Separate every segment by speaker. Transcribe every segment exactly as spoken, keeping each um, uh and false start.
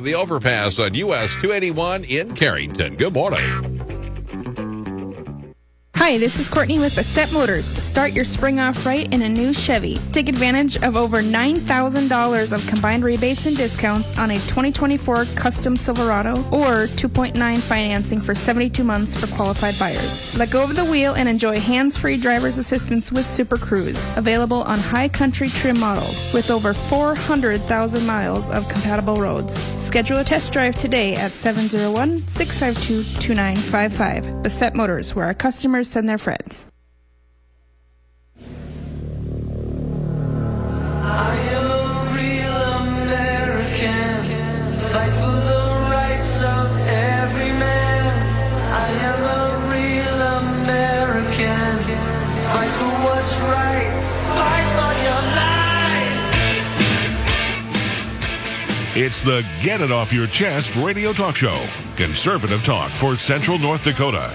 Speaker 1: The overpass on U S two eighty-one in Carrington. Good morning.
Speaker 2: Hi, this is Courtney with Bassett Motors. Start your spring off right in a new Chevy. Take advantage of over nine thousand dollars of combined rebates and discounts on a twenty twenty-four Custom Silverado or two point nine financing for seventy-two months for qualified buyers. Let go of the wheel and enjoy hands-free driver's assistance with Super Cruise. Available on high country trim models with over four hundred thousand miles of compatible roads. Schedule a test drive today at seven oh one, six five two, two nine five five. Bassett Motors, where our customers send their friends.
Speaker 3: I am a real American, fight for the rights of every man. I am a real American, fight for what's right, fight for your life.
Speaker 4: It's the Get It Off Your Chest radio talk show. Conservative talk for Central North Dakota.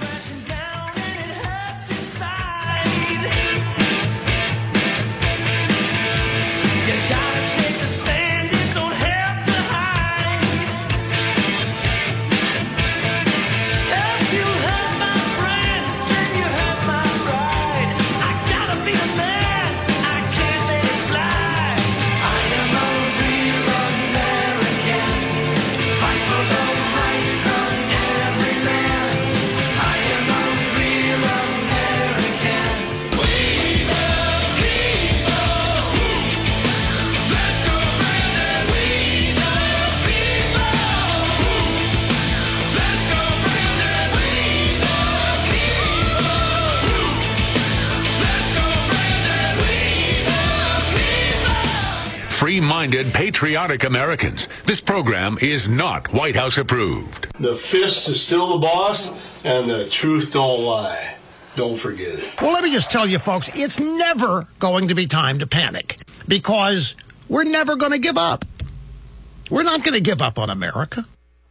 Speaker 5: Free-minded, patriotic Americans. This program is not White House approved.
Speaker 6: The fist is still the boss, and the truth don't lie. Don't forget it.
Speaker 7: Well, let me just tell you, folks, it's never going to be time to panic because we're never going to give up. We're not going to give up on America.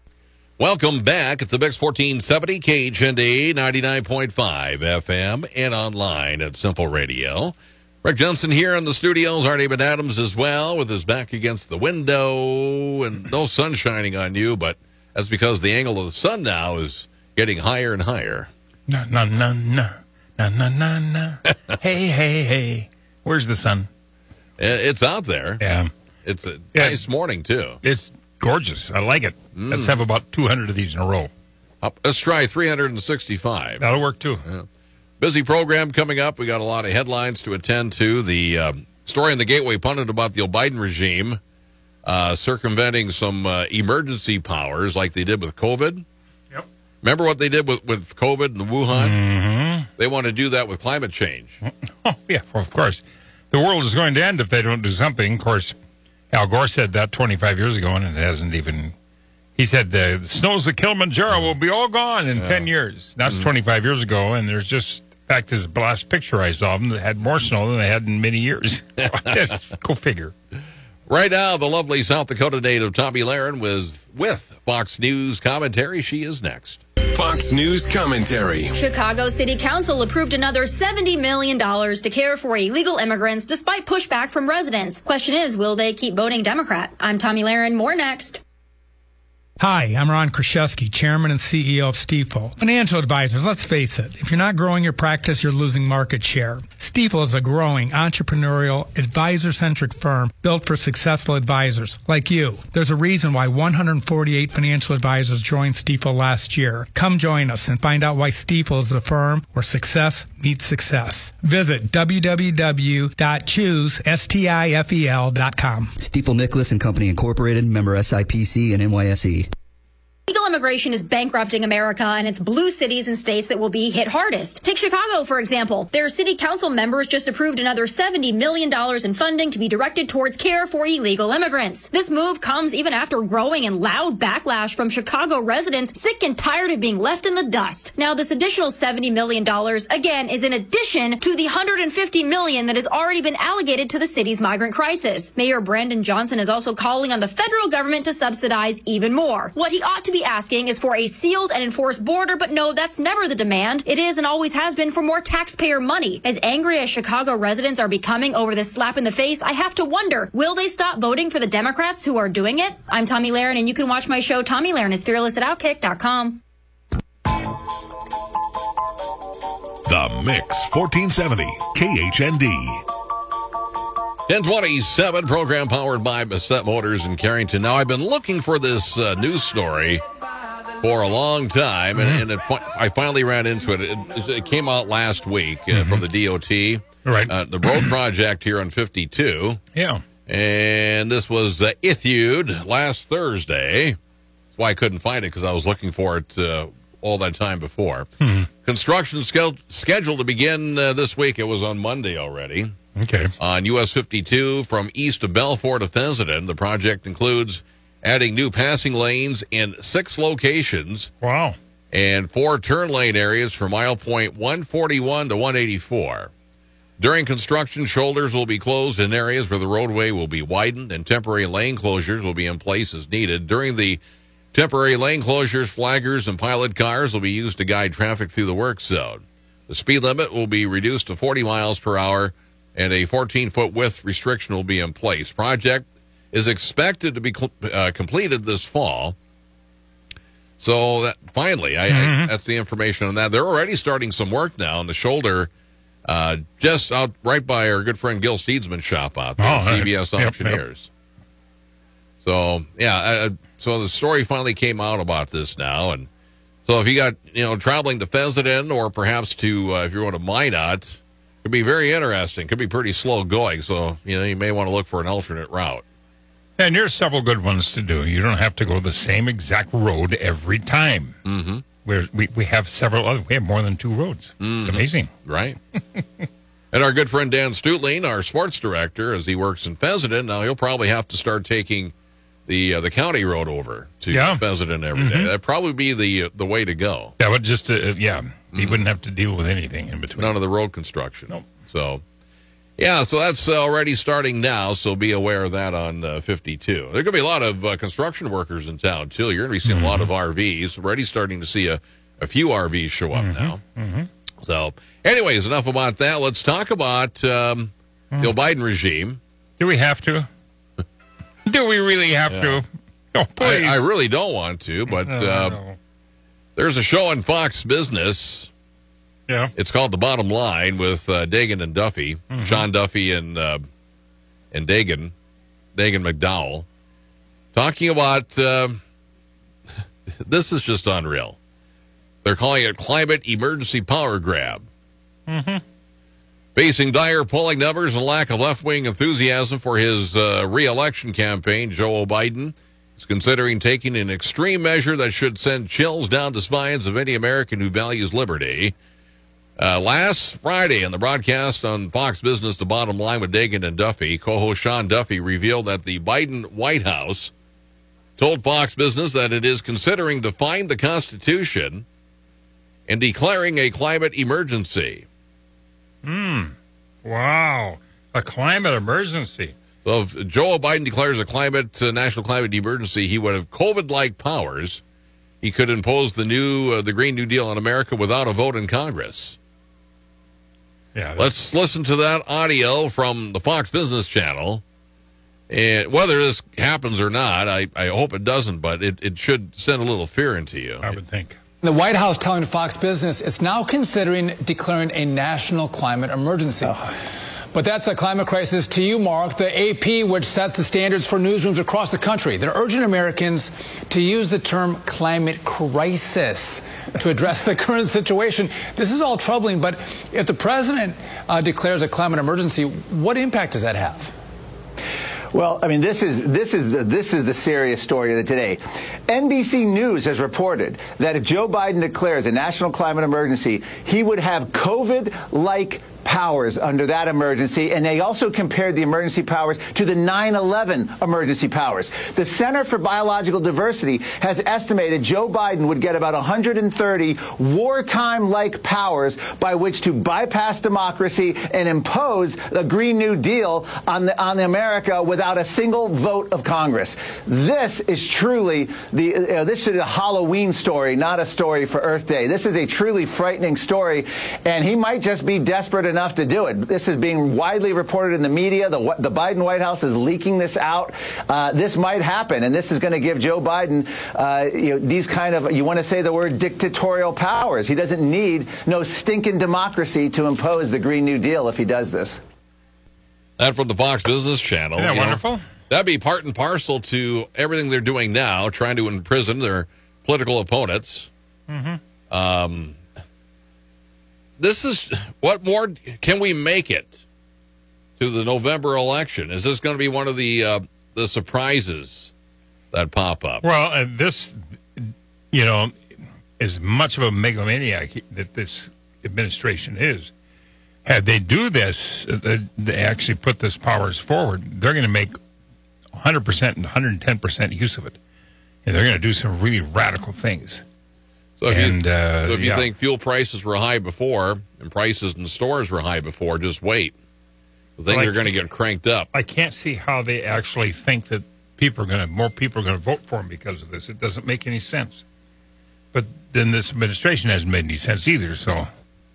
Speaker 1: Welcome back. It's the Mix fourteen seventy, K H N D ninety-nine point five F M and online at Simple Radio. Rick Johnson here in the studios. Art David Adams as well with his back against the window and no sun shining on you, but that's because the angle of the sun now is getting higher and higher.
Speaker 8: No, no, no, no. No, no, no, no. Hey, hey, hey. Where's the sun?
Speaker 1: It's out there.
Speaker 8: Yeah.
Speaker 1: It's a
Speaker 8: yeah.
Speaker 1: nice morning, too.
Speaker 8: It's gorgeous. I like it. Mm. Let's have about two hundred of these in a row.
Speaker 1: Up, let's try three hundred sixty-five.
Speaker 8: That'll work, too.
Speaker 1: Yeah. Busy program coming up. We got a lot of headlines to attend to. The uh, story in the Gateway Pundit about the Biden regime uh, circumventing some uh, emergency powers like they did with COVID.
Speaker 8: Yep.
Speaker 1: Remember what they did with, with COVID and Wuhan?
Speaker 8: Mm-hmm.
Speaker 1: They want to do that with climate change.
Speaker 8: Oh, yeah, of course. The world is going to end if they don't do something. Of course, Al Gore said that twenty-five years ago, and it hasn't even... He said the snows of Kilimanjaro will be all gone in yeah. ten years. That's mm-hmm. twenty-five years ago, and there's just... In fact, this the last picture I saw of them that had more snow than they had in many years. Go figure.
Speaker 1: Right now, the lovely South Dakota native Tomi Lahren was with Fox News commentary. She is next.
Speaker 9: Fox News commentary.
Speaker 10: Chicago City Council approved another seventy million dollars to care for illegal immigrants despite pushback from residents. Question is, will they keep voting Democrat? I'm Tomi Lahren. More next.
Speaker 11: Hi, I'm Ron Kraszewski, Chairman and C E O of Stifel. Financial advisors, let's face it, if you're not growing your practice, you're losing market share. Stifel is a growing, entrepreneurial, advisor-centric firm built for successful advisors like you. There's a reason why one hundred forty-eight financial advisors joined Stifel last year. Come join us and find out why Stifel is the firm where success meets success. Visit w w w dot choose stifel dot com.
Speaker 12: Stifel Nicholas and Company Incorporated, member S I P C and N Y S E.
Speaker 10: Illegal immigration is bankrupting America, and it's blue cities and states that will be hit hardest. Take Chicago, for example. Their city council members just approved another seventy million dollars in funding to be directed towards care for illegal immigrants. This move comes even after growing and loud backlash from Chicago residents sick and tired of being left in the dust. Now, this additional seventy million dollars, again, is in addition to the one hundred fifty million dollars that has already been allocated to the city's migrant crisis. Mayor Brandon Johnson is also calling on the federal government to subsidize even more. What he ought to be asking asking is for a sealed and enforced border, but no, that's never the demand. It is and always has been for more taxpayer money. As angry as Chicago residents are becoming over this slap in the face, I have to wonder, will they stop voting for the Democrats who are doing it? I'm Tommy Lahren, and you can watch my show, Tommy Lahren is Fearless at Outkick dot com.
Speaker 4: The Mix, fourteen seventy K H N D.
Speaker 1: ten twenty-seven, program powered by Bassett Motors in Carrington. Now, I've been looking for this uh, news story for a long time, and, mm-hmm. and it, I finally ran into it. It, it came out last week uh, mm-hmm. from the D O T.
Speaker 8: Right.
Speaker 1: Uh, the road project here on fifty-two.
Speaker 8: Yeah.
Speaker 1: And this was uh, issued last Thursday. That's why I couldn't find it, because I was looking for it uh, all that time before. Mm-hmm. Construction ske- scheduled to begin uh, this week. It was on Monday already.
Speaker 8: Okay.
Speaker 1: On U S fifty-two from east of Belfort to Fessenden. The project includes adding new passing lanes in six locations.
Speaker 8: Wow.
Speaker 1: And four turn lane areas from mile point one forty-one to one eighty-four. During construction, shoulders will be closed in areas where the roadway will be widened, and temporary lane closures will be in place as needed. During the temporary lane closures, flaggers and pilot cars will be used to guide traffic through the work zone. The speed limit will be reduced to forty miles per hour, and a fourteen-foot width restriction will be in place. Project is expected to be cl- uh, completed this fall. So that, finally, I, mm-hmm. I, that's the information on that. They're already starting some work now on the shoulder, uh, just out right by our good friend Gil Steedsman's shop out there,
Speaker 8: oh,
Speaker 1: C B S
Speaker 8: right.
Speaker 1: Auctioneers.
Speaker 8: Yep, yep.
Speaker 1: So, yeah, uh, so the story finally came out about this now. And so if you got, you know, traveling to Fessenden or perhaps to, uh, if you're going to Minot, could be very interesting. Could be pretty slow going. So, you know, you may want to look for an alternate route.
Speaker 8: And there's several good ones to do. You don't have to go the same exact road every time.
Speaker 1: Mm-hmm.
Speaker 8: We're, we we have several other. We have more than two roads. Mm-hmm. It's amazing,
Speaker 1: right? And our good friend Dan Stutling, our sports director, as he works in Fessenden, now he'll probably have to start taking the uh, the county road over to
Speaker 8: yeah.
Speaker 1: Fessenden every mm-hmm. day. That'd probably be the uh, the way to go.
Speaker 8: That would just uh, yeah, mm-hmm. he wouldn't have to deal with anything in between.
Speaker 1: None of the road construction.
Speaker 8: Nope.
Speaker 1: So. Yeah, so that's already starting now, so be aware of that on uh, fifty-two. There are going to be a lot of uh, construction workers in town, too. You're going to be seeing mm-hmm. a lot of R Vs. Already starting to see a, a few R Vs show up
Speaker 8: mm-hmm.
Speaker 1: now.
Speaker 8: Mm-hmm.
Speaker 1: So, anyways, enough about that. Let's talk about um, mm. the Joe Biden regime.
Speaker 8: Do we have to? Do we really have
Speaker 1: yeah.
Speaker 8: to? Oh, please.
Speaker 1: I, I really don't want to, but
Speaker 8: no,
Speaker 1: uh,
Speaker 8: no.
Speaker 1: there's a show on Fox Business.
Speaker 8: Yeah,
Speaker 1: it's called The Bottom Line with uh, Dagan and Duffy, mm-hmm. Sean Duffy and uh, and Dagan, Dagan McDowell, talking about uh, this is just unreal. They're calling it climate emergency power grab.
Speaker 8: Mm-hmm.
Speaker 1: Facing dire polling numbers and lack of left-wing enthusiasm for his uh, re-election campaign, Joe Biden is considering taking an extreme measure that should send chills down the spines of any American who values liberty. Uh, last Friday on the broadcast on Fox Business, The Bottom Line with Dagan and Duffy, co-host Sean Duffy revealed that the Biden White House told Fox Business that it is considering defying the Constitution and declaring a climate emergency.
Speaker 8: Hmm. Wow. A climate emergency.
Speaker 1: So if Joe Biden declares a climate, uh, national climate emergency, he would have COVID-like powers. He could impose the new, uh, the Green New Deal on America without a vote in Congress.
Speaker 8: Yeah,
Speaker 1: let's listen to that audio from the Fox Business Channel. And whether this happens or not, I, I hope it doesn't, but it, it should send a little fear into you.
Speaker 8: I would think.
Speaker 13: The White House telling Fox Business it's now considering declaring a national climate emergency. Oh. But that's a climate crisis to you, Mark. The A P, which sets the standards for newsrooms across the country, they're urging Americans to use the term climate crisis to address the current situation. This is all troubling, but if the president uh, declares a climate emergency, what impact does that have?
Speaker 14: Well, I mean, this is this is the, this is the serious story of the day. N B C News has reported that if Joe Biden declares a national climate emergency, he would have COVID-like powers under that emergency, and they also compared the emergency powers to the nine eleven emergency powers. The Center for Biological Diversity has estimated Joe Biden would get about one hundred thirty wartime-like powers by which to bypass democracy and impose a Green New Deal on the, on America without a single vote of Congress. This is truly the uh, this is a Halloween story, not a story for Earth Day. This is a truly frightening story, and he might just be desperate enough to do it. This is being widely reported in the media. The, the Biden White House is leaking this out. Uh, this might happen, and this is going to give Joe Biden uh, you know, these kind of, you want to say the word dictatorial powers. He doesn't need no stinking democracy to impose the Green New Deal if he does this.
Speaker 1: That from the Fox Business Channel.
Speaker 8: Isn't that
Speaker 1: you know,
Speaker 8: wonderful?
Speaker 1: That'd be part and parcel to everything they're doing now, trying to imprison their political opponents.
Speaker 8: Mm-hmm.
Speaker 1: Um, this is, what more can we make it to the November election? Is this going to be one of the uh, the surprises that pop up?
Speaker 8: Well, uh, this, you know, as much of a megalomaniac that this administration is, had they do this, uh, they actually put this powers forward, they're going to make one hundred percent and one hundred ten percent use of it. And they're going to do some really radical things.
Speaker 1: So if,
Speaker 8: and,
Speaker 1: you,
Speaker 8: uh,
Speaker 1: so if you
Speaker 8: yeah.
Speaker 1: think fuel prices were high before and prices in stores were high before, just wait. Things
Speaker 8: Like-
Speaker 1: are going to get cranked up.
Speaker 8: I can't see how they actually think that people are going to, more people are going to vote for him because of this. It doesn't make any sense. But then this administration hasn't made any sense either, so.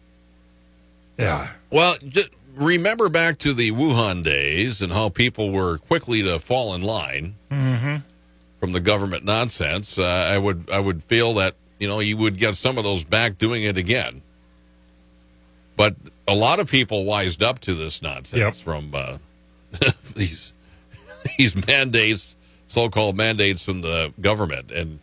Speaker 8: Yeah.
Speaker 1: Well, just remember back to the Wuhan days and how people were quickly to fall in line
Speaker 8: Mm-hmm.
Speaker 1: from the government nonsense. Uh, I would I would feel that, you know, you would get some of those back doing it again. But a lot of people wised up to this nonsense
Speaker 8: Yep.
Speaker 1: from uh, these these mandates, so-called mandates from the government. And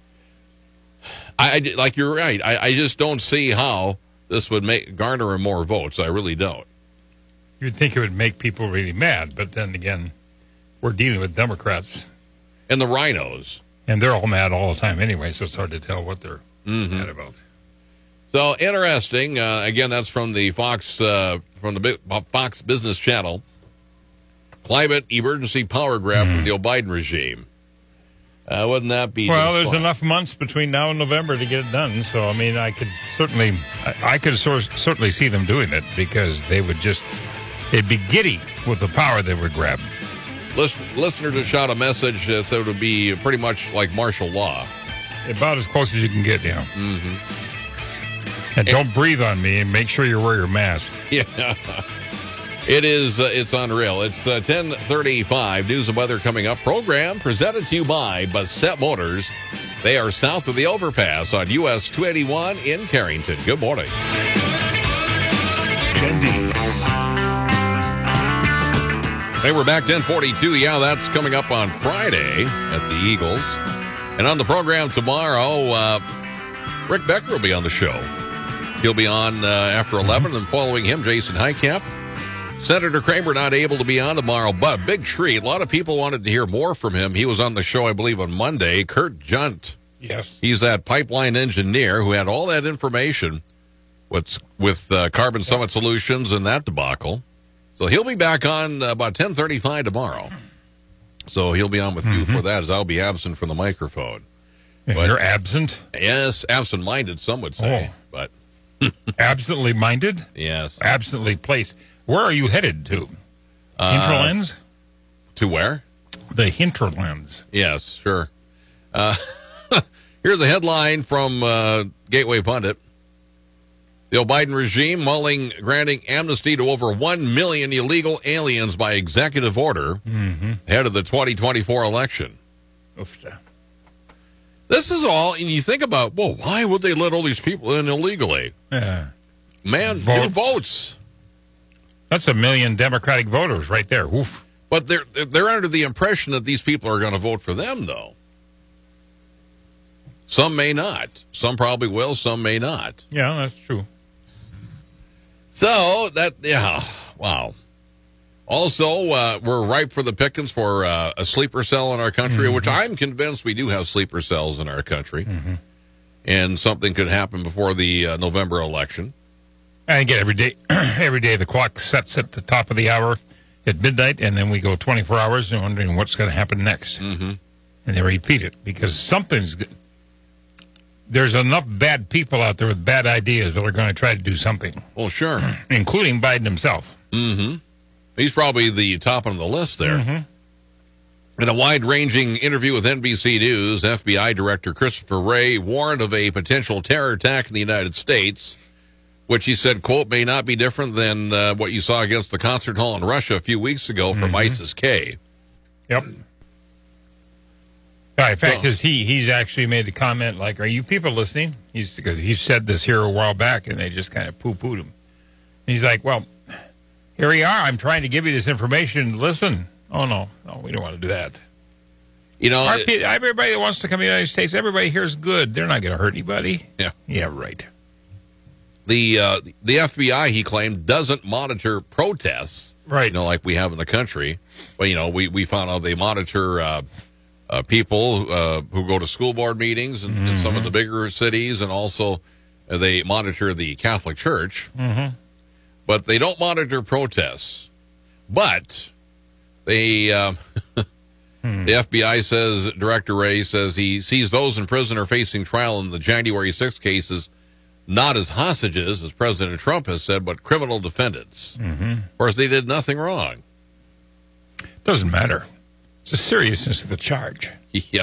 Speaker 1: I, I like you're right. I, I just don't see how this would make garner more votes. I really don't.
Speaker 8: You'd think it would make people really mad, but then again, we're dealing with Democrats.
Speaker 1: And the rhinos.
Speaker 8: And they're all mad all the time anyway, so it's hard to tell what they're
Speaker 1: Mm-hmm.
Speaker 8: mad about.
Speaker 1: So interesting. Uh, again, that's from the Fox uh, from the Bi- Fox Business Channel. Climate emergency power grab
Speaker 8: Mm.
Speaker 1: from the Biden regime. Uh, wouldn't that be?
Speaker 8: Well,
Speaker 1: just
Speaker 8: there's
Speaker 1: fun?
Speaker 8: enough months between now and November to get it done. So, I mean, I could certainly, I, I could sor- certainly see them doing it because they would just, they'd be giddy with the power they would grab.
Speaker 1: Listen, listener just shot a message that said it would be pretty much like martial law.
Speaker 8: About as close as you can get, yeah.
Speaker 1: Mm-hmm.
Speaker 8: And don't breathe on me, and make sure you wear your mask.
Speaker 1: Yeah. It is, uh, it's unreal. It's uh, ten thirty-five. News and weather coming up. Program presented to you by Bassett Motors. They are south of the overpass on U S two eighty-one in Carrington. Good morning. Hey, we're back ten forty-two. Yeah, that's coming up on Friday at the Eagles. And on the program tomorrow, uh, Rick Becker will be on the show. He'll be on uh, after eleven, and following him, Jason Heitkamp. Senator Kramer not able to be on tomorrow, but big treat. A lot of people wanted to hear more from him. He was on the show, I believe, on Monday. Kurt Junt.
Speaker 8: Yes.
Speaker 1: He's that pipeline engineer who had all that information with, with uh, Carbon Summit Solutions and that debacle. So he'll be back on uh, about ten thirty-five tomorrow. So he'll be on with
Speaker 8: Mm-hmm.
Speaker 1: you for that, as I'll be absent from the microphone.
Speaker 8: And
Speaker 1: But-
Speaker 8: you're absent?
Speaker 1: Yes, absent-minded, some would say.
Speaker 8: Oh.
Speaker 1: But
Speaker 8: Absently minded?
Speaker 1: yes.
Speaker 8: Absently placed. Where are you headed to?
Speaker 1: Uh,
Speaker 8: Hinterlands?
Speaker 1: To where?
Speaker 8: The hinterlands.
Speaker 1: Yes, sure. Uh, here's a headline from uh, Gateway Pundit. The Biden regime mulling granting amnesty to over one million illegal aliens by executive order
Speaker 8: Mm-hmm.
Speaker 1: ahead of the twenty twenty-four election. This is all, and you think about, well, why would they let all these people in illegally?
Speaker 8: Yeah.
Speaker 1: Man,
Speaker 8: Votes.
Speaker 1: new votes.
Speaker 8: That's a million Democratic voters right there. Oof.
Speaker 1: But they're they're under the impression that these people are going to vote for them, though. Some may not. Some probably will. Some may not.
Speaker 8: Yeah, that's true.
Speaker 1: So that, yeah, wow. Also, uh, we're ripe for the pickings for uh, a sleeper cell in our country,
Speaker 8: Mm-hmm.
Speaker 1: which I'm convinced we do have sleeper cells in our country.
Speaker 8: Mm-hmm.
Speaker 1: And something could happen before the uh, November election.
Speaker 8: And again, every day, every day the clock sets at the top of the hour at midnight, and then we go twenty-four hours and wondering what's going to happen next.
Speaker 1: Mm-hmm.
Speaker 8: And they repeat it because something's good. There's enough bad people out there with bad ideas that are going to try to do something.
Speaker 1: Well, sure.
Speaker 8: Including Biden himself.
Speaker 1: Mm-hmm. He's probably the top on the list there.
Speaker 8: Mm-hmm.
Speaker 1: In a wide-ranging interview with N B C News, F B I Director Christopher Wray warned of a potential terror attack in the United States, which he said, quote, may not be different than uh, what you saw against the concert hall in Russia a few weeks ago from
Speaker 8: Mm-hmm.
Speaker 1: ISIS-K.
Speaker 8: Yep. Yeah, in fact,
Speaker 1: So-
Speaker 8: because he, he's actually made a comment like, are you people listening? He's Because he said this here a while back, and they just kind of poo-pooed him. He's like, well, here we are. I'm trying to give you this information. Listen. Oh, no. No, we don't want to do that.
Speaker 1: You know,
Speaker 8: Our
Speaker 1: it-
Speaker 8: pe- everybody that wants to come to the United States, everybody here is good. They're not going to hurt anybody.
Speaker 1: Yeah.
Speaker 8: Yeah, right.
Speaker 1: The uh, the F B I, he claimed, doesn't monitor protests,
Speaker 8: right?
Speaker 1: You know, like we have in the country. But you know, we, we found out they monitor uh, uh, people uh, who go to school board meetings in, in some of the bigger cities, and also uh, they monitor the Catholic Church.
Speaker 8: Mm-hmm.
Speaker 1: But they don't monitor protests. But they uh, the F B I says, Director Wray says he sees those in prison or facing trial in the January sixth cases not as hostages, as President Trump has said, but criminal defendants.
Speaker 8: Mm-hmm.
Speaker 1: Of course, they did nothing wrong.
Speaker 8: Doesn't matter. It's the seriousness of the charge.
Speaker 1: Yeah.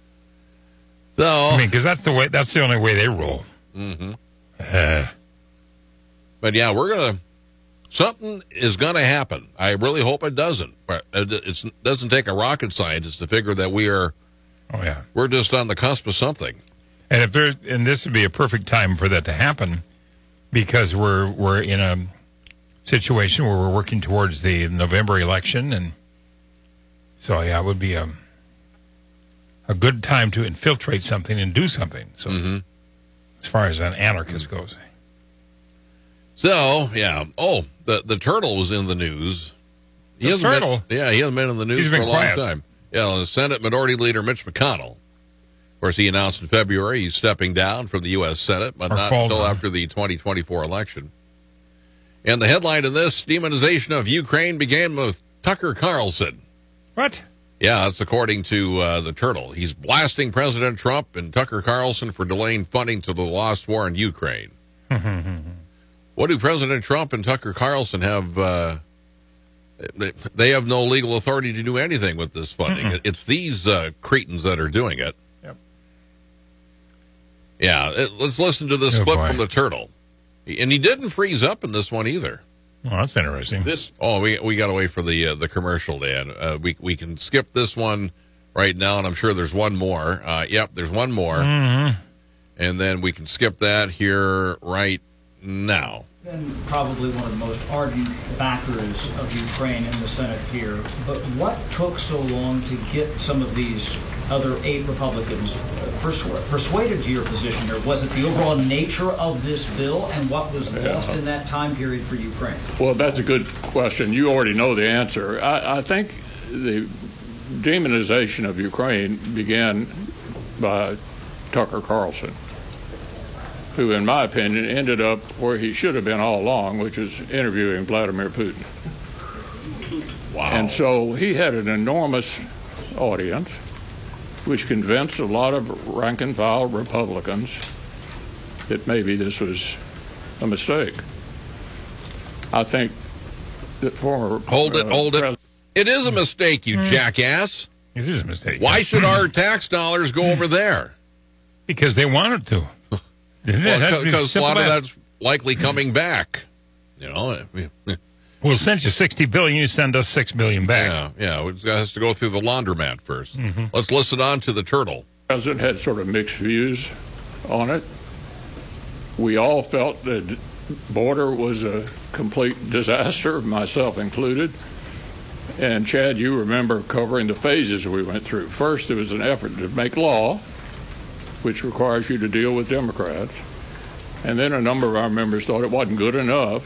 Speaker 1: So,
Speaker 8: I mean, because that's the way. That's the only way they roll.
Speaker 1: Mm-hmm.
Speaker 8: Uh,
Speaker 1: but yeah, we're gonna. Something is gonna happen. I really hope it doesn't. But it it's, doesn't take a rocket scientist to figure that we are.
Speaker 8: Oh yeah.
Speaker 1: We're just on the cusp of something.
Speaker 8: And if there's, and this would be a perfect time for that to happen, because we're we're in a situation where we're working towards the November election, and so yeah, it would be a a good time to infiltrate something and do something. So,
Speaker 1: mm-hmm.
Speaker 8: as far as an anarchist goes,
Speaker 1: so yeah. Oh, the the turtle was in the news. He
Speaker 8: The
Speaker 1: hasn't
Speaker 8: turtle?
Speaker 1: Been, yeah, he hasn't been in the news
Speaker 8: He's
Speaker 1: for
Speaker 8: been
Speaker 1: a long
Speaker 8: quiet.
Speaker 1: time. Yeah, the Senate Minority Leader Mitch McConnell. Of course, he announced in February he's stepping down from the U S Senate, but
Speaker 8: Or
Speaker 1: not
Speaker 8: fall
Speaker 1: until
Speaker 8: down.
Speaker 1: after the twenty twenty-four election. And the headline of this, demonization of Ukraine began with Tucker Carlson.
Speaker 8: What?
Speaker 1: Yeah, that's according to uh, the Turtle. He's blasting President Trump and Tucker Carlson for delaying funding to the lost war in Ukraine. What do President Trump and Tucker Carlson have? Uh, they, they have no legal authority to do anything with this funding.
Speaker 8: Mm-mm.
Speaker 1: It's these uh, cretins that are doing it.
Speaker 8: Yep.
Speaker 1: Yeah, it, let's listen to this
Speaker 8: Oh,
Speaker 1: clip
Speaker 8: boy.
Speaker 1: from the Turtle. And he didn't freeze up in this one either.
Speaker 8: Well, that's interesting.
Speaker 1: This oh we we got to wait for the uh, the commercial, Dan. Uh, we we can skip this one right now, and I'm sure there's one more. Uh, yep, there's one more,
Speaker 8: Mm-hmm.
Speaker 1: and then we can skip that here right now.
Speaker 15: Been probably one of the most ardent backers of Ukraine in the Senate here. But what took so long to get some of these other eight Republicans persu- persuaded to your position here? Was it the overall nature of this bill and what was lost in that time period for Ukraine?
Speaker 16: Well, that's a good question. You already know the answer. I, I think the demonization of Ukraine began by Tucker Carlson, who, in my opinion, ended up where he should have been all along, which is interviewing Vladimir Putin.
Speaker 1: Wow.
Speaker 16: And so he had an enormous audience, which convinced a lot of rank-and-file Republicans that maybe this was a mistake. I think that former...
Speaker 1: Hold it,
Speaker 16: uh,
Speaker 1: hold it.
Speaker 16: Pres-
Speaker 1: It is a mistake, you jackass.
Speaker 8: It is a mistake.
Speaker 1: Why should our tax dollars go over there?
Speaker 8: Because they wanted to.
Speaker 1: Well, because a lot of
Speaker 8: that.
Speaker 1: that's likely coming back. You know,
Speaker 8: We'll send you sixty billion. You send us six billion back.
Speaker 1: yeah, yeah. It has to go through the laundromat first.
Speaker 8: Mm-hmm.
Speaker 1: Let's listen on to the Turtle.
Speaker 16: The president had sort of mixed views on it. We all felt that border was a complete disaster, myself included. And Chad, you remember covering the phases we went through. First, there was an effort to make law, which requires you to deal with Democrats. And then a number of our members thought it wasn't good enough.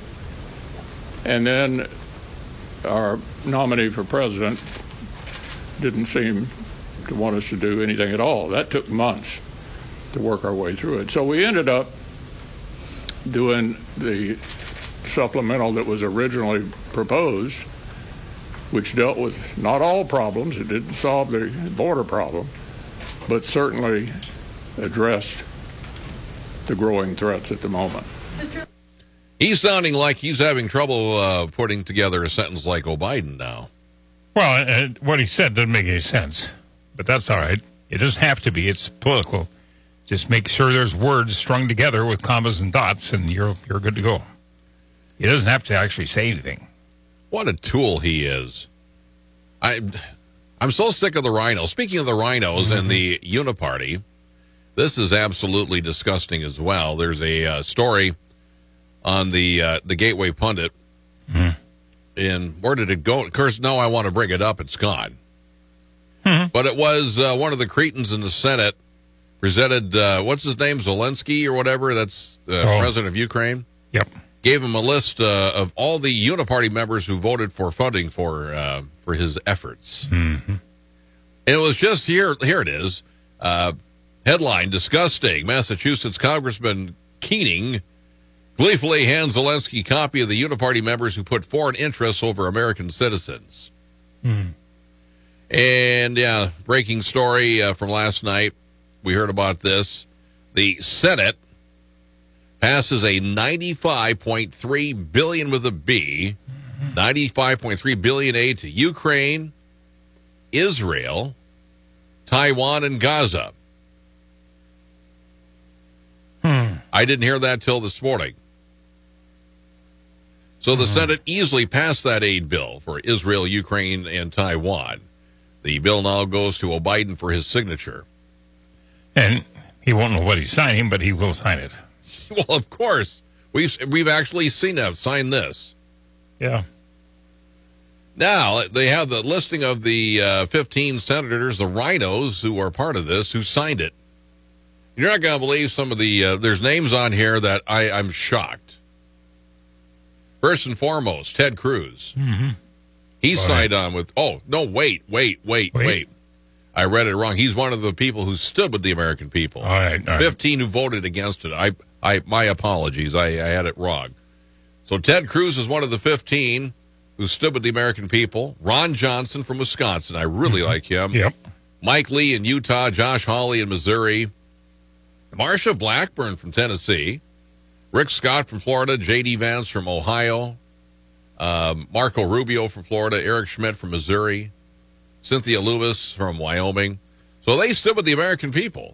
Speaker 16: And then our nominee for president didn't seem to want us to do anything at all. That took months to work our way through it. So we ended up doing the supplemental that was originally proposed, which dealt with not all problems. It didn't solve the border problem, but certainly addressed the growing threats at the moment.
Speaker 1: He's sounding like he's having trouble uh, putting together a sentence like O'Biden now.
Speaker 8: Well, uh, what he said doesn't make any sense, but that's all right. It doesn't have to be. It's political. Just make sure there's words strung together with commas and dots, and you're you're good to go. He doesn't have to actually say anything.
Speaker 1: What a tool he is. I, I'm so sick of the rhinos. Speaking of the rhinos mm-hmm. and the Uniparty, this is absolutely disgusting as well. There's a uh, story on the uh, the Gateway Pundit.
Speaker 8: Mm-hmm.
Speaker 1: And where did it go? Of course, now I want to bring it up. It's gone.
Speaker 8: Mm-hmm.
Speaker 1: But it was uh, one of the cretins in the Senate presented, uh, what's his name, Zelensky or whatever? That's uh,
Speaker 8: oh.
Speaker 1: president of Ukraine.
Speaker 8: Yep.
Speaker 1: Gave him a list uh, of all the Uniparty members who voted for funding for uh, for his efforts.
Speaker 8: Mm-hmm.
Speaker 1: And it was just here. Here it is. Uh, headline: disgusting. Massachusetts Congressman Keening gleefully hands Zelensky copy of the Uniparty members who put foreign interests over American citizens.
Speaker 8: Mm-hmm.
Speaker 1: And yeah, breaking story uh, from last night. We heard about this. The Senate passes a ninety-five point three billion dollars with a B, ninety-five point three billion dollars aid to Ukraine, Israel, Taiwan, and Gaza.
Speaker 8: Hmm.
Speaker 1: I didn't hear that till this morning. So the
Speaker 8: Hmm.
Speaker 1: Senate easily passed that aid bill for Israel, Ukraine, and Taiwan. The bill now goes to O'Biden for his signature.
Speaker 8: And he won't know what he's signing, but he will sign it.
Speaker 1: Well, of course. We've, we've actually seen him sign this.
Speaker 8: Yeah.
Speaker 1: Now, they have the listing of the uh, fifteen senators, the rhinos, who are part of this, who signed it. You're not going to believe some of the, uh, there's names on here that I, I'm shocked. First and foremost, Ted Cruz.
Speaker 8: Mm-hmm.
Speaker 1: He
Speaker 8: Go
Speaker 1: signed
Speaker 8: ahead.
Speaker 1: on with, oh, no, wait, wait, wait, wait,
Speaker 8: Wait.
Speaker 1: I read it wrong. He's one of the people who stood with the American people.
Speaker 8: All right, all right.
Speaker 1: fifteen who voted against it. I, I, my apologies. I, I had it wrong. So Ted Cruz is one of the fifteen who stood with the American people. Ron Johnson from Wisconsin. I really
Speaker 8: Mhm.
Speaker 1: like him.
Speaker 8: Yep.
Speaker 1: Mike Lee in Utah. Josh Hawley in Missouri. Marsha Blackburn from Tennessee. Rick Scott from Florida. J D Vance from Ohio. Um, Marco Rubio from Florida. Eric Schmidt from Missouri. Cynthia Lewis from Wyoming. So they stood with the American people.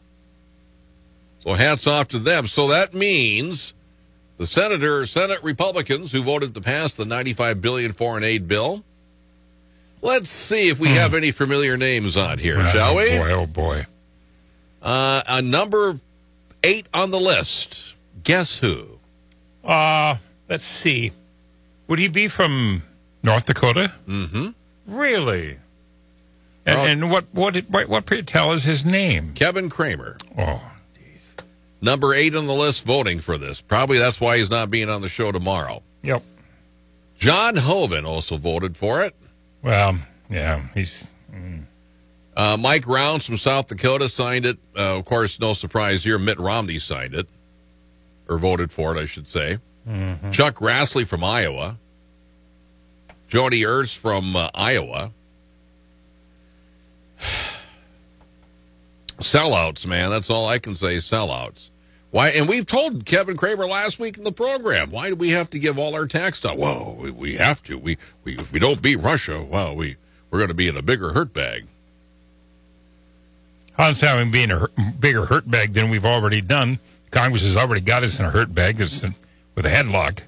Speaker 1: So hats off to them. So that means the senator, Senate Republicans who voted to pass the ninety-five billion dollars foreign aid bill. Let's see if we have any familiar names on here,
Speaker 8: Oh,
Speaker 1: shall we?
Speaker 8: boy, oh, boy.
Speaker 1: Uh, a number eight on the list. Guess who?
Speaker 8: Uh, let's see. Would he be from North Dakota?
Speaker 1: Mm-hmm.
Speaker 8: Really? And,
Speaker 1: Oh.
Speaker 8: and what what did, what what could you tell is his name?
Speaker 1: Kevin Kramer.
Speaker 8: Oh,
Speaker 1: Number eight on the list voting for this. Probably that's why he's not being on the show tomorrow.
Speaker 8: yep.
Speaker 1: John Hoeven also voted for it.
Speaker 8: Well, yeah, he's mm,
Speaker 1: Uh, Mike Rounds from South Dakota signed it. Uh, of course, no surprise here. Mitt Romney signed it. Or voted for it, I should say.
Speaker 8: mhm.
Speaker 1: Chuck Grassley from Iowa. Joni Ernst from uh, Iowa. Sellouts, man. That's all I can say. Sellouts. Why? And we've told Kevin Kramer last week in the program. Why do we have to give all our tax dollars? Well, we, we have to. We, we if we don't beat Russia, well, we we're going to be in a bigger hurt bag.
Speaker 8: Hans having being a hurt, bigger hurt bag than we've already done. Congress has already got us in a hurt bag that's in, with a headlock.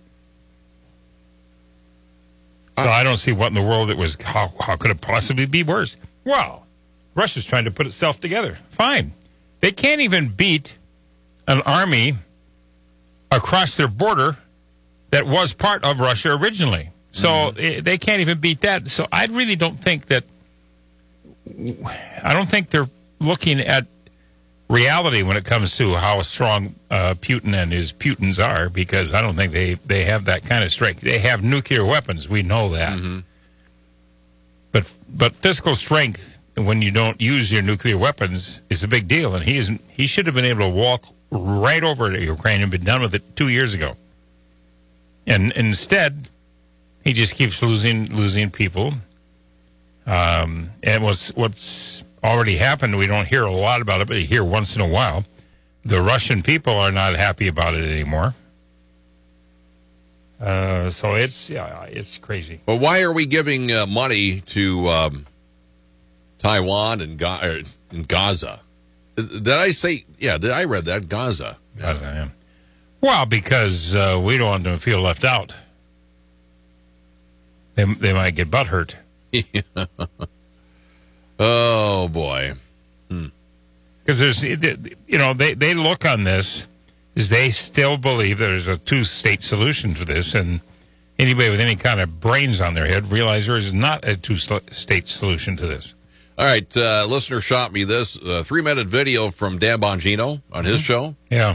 Speaker 8: So I don't see what in the world it was. How, how could it possibly be worse? Well, Russia's trying to put itself together. Fine. They can't even beat an army across their border that was part of Russia originally. So mm-hmm. they can't even beat that. So I really don't think that, I don't think they're looking at reality when it comes to how strong uh, Putin and his Putins are, because I don't think they, they have that kind of strength. They have nuclear weapons. We know that.
Speaker 1: Mm-hmm.
Speaker 8: But but fiscal strength, when you don't use your nuclear weapons, is a big deal. And he isn't. He should have been able to walk right over to Ukraine and been done with it two years ago. And, and instead, he just keeps losing losing people. Um, and what's what's already happened, we don't hear a lot about it, but you hear once in a while. The Russian people are not happy about it anymore. Uh, so it's yeah, it's crazy.
Speaker 1: But why are we giving uh, money to um, Taiwan and, Ga- er, and Gaza? Did I say, yeah, did I read that? Gaza.
Speaker 8: Gaza, yeah. Well, because uh, we don't want them to feel left out. They, they might get butthurt.
Speaker 1: Oh, boy.
Speaker 8: Because there's, you know, they, they look on this as they still believe there's a two-state solution to this, and anybody with any kind of brains on their head realize there is not a two-state solution to this.
Speaker 1: All right, uh, listener shot me this uh, three-minute video from Dan Bongino on his mm-hmm. show.
Speaker 8: Yeah.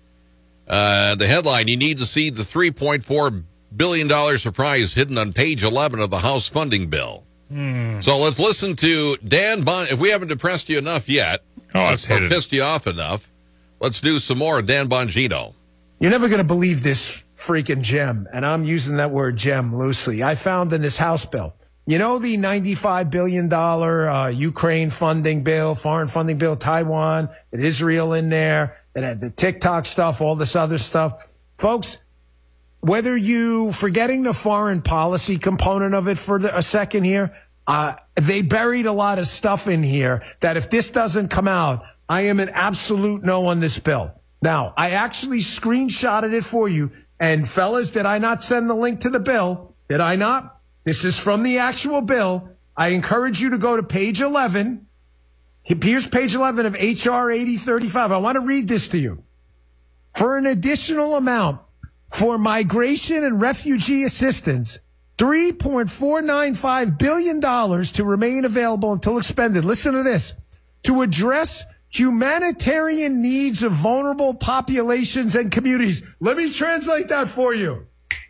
Speaker 1: Uh, the headline, you need to see the three point four billion dollars surprise hidden on page eleven of the House funding bill.
Speaker 8: Mm.
Speaker 1: So let's listen to Dan Bon. If we haven't depressed you enough yet,
Speaker 8: oh, let's
Speaker 1: or
Speaker 8: hit
Speaker 1: pissed
Speaker 8: it.
Speaker 1: you off enough, let's do some more. Dan Bongino.
Speaker 17: You're never going to believe this freaking gem, and I'm using that word gem loosely. I found in this House bill. You know the ninety-five billion dollars uh, Ukraine funding bill, foreign funding bill, Taiwan, and Israel in there, and had the TikTok stuff, all this other stuff. Folks, whether you, forgetting the foreign policy component of it for the, a second here, uh, they buried a lot of stuff in here that if this doesn't come out, I am an absolute no on this bill. Now, I actually screenshotted it for you, and fellas, did I not send the link to the bill? Did I not? This is from the actual bill. I encourage you to go to page eleven. Here's page eleven of H R eighty thirty-five. I want to read this to you. For an additional amount for migration and refugee assistance, three point four nine five billion dollars to remain available until expended. Listen to this. To address humanitarian needs of vulnerable populations and communities. Let me translate that for you.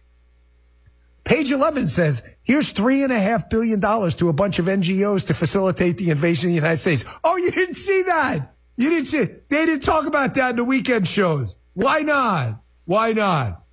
Speaker 17: Page eleven says, here's three and a half billion dollars to a bunch of N G Os to facilitate the invasion of the United States. Oh, you didn't see that. You didn't see it. They didn't talk about that in the weekend shows. Why not? Why not?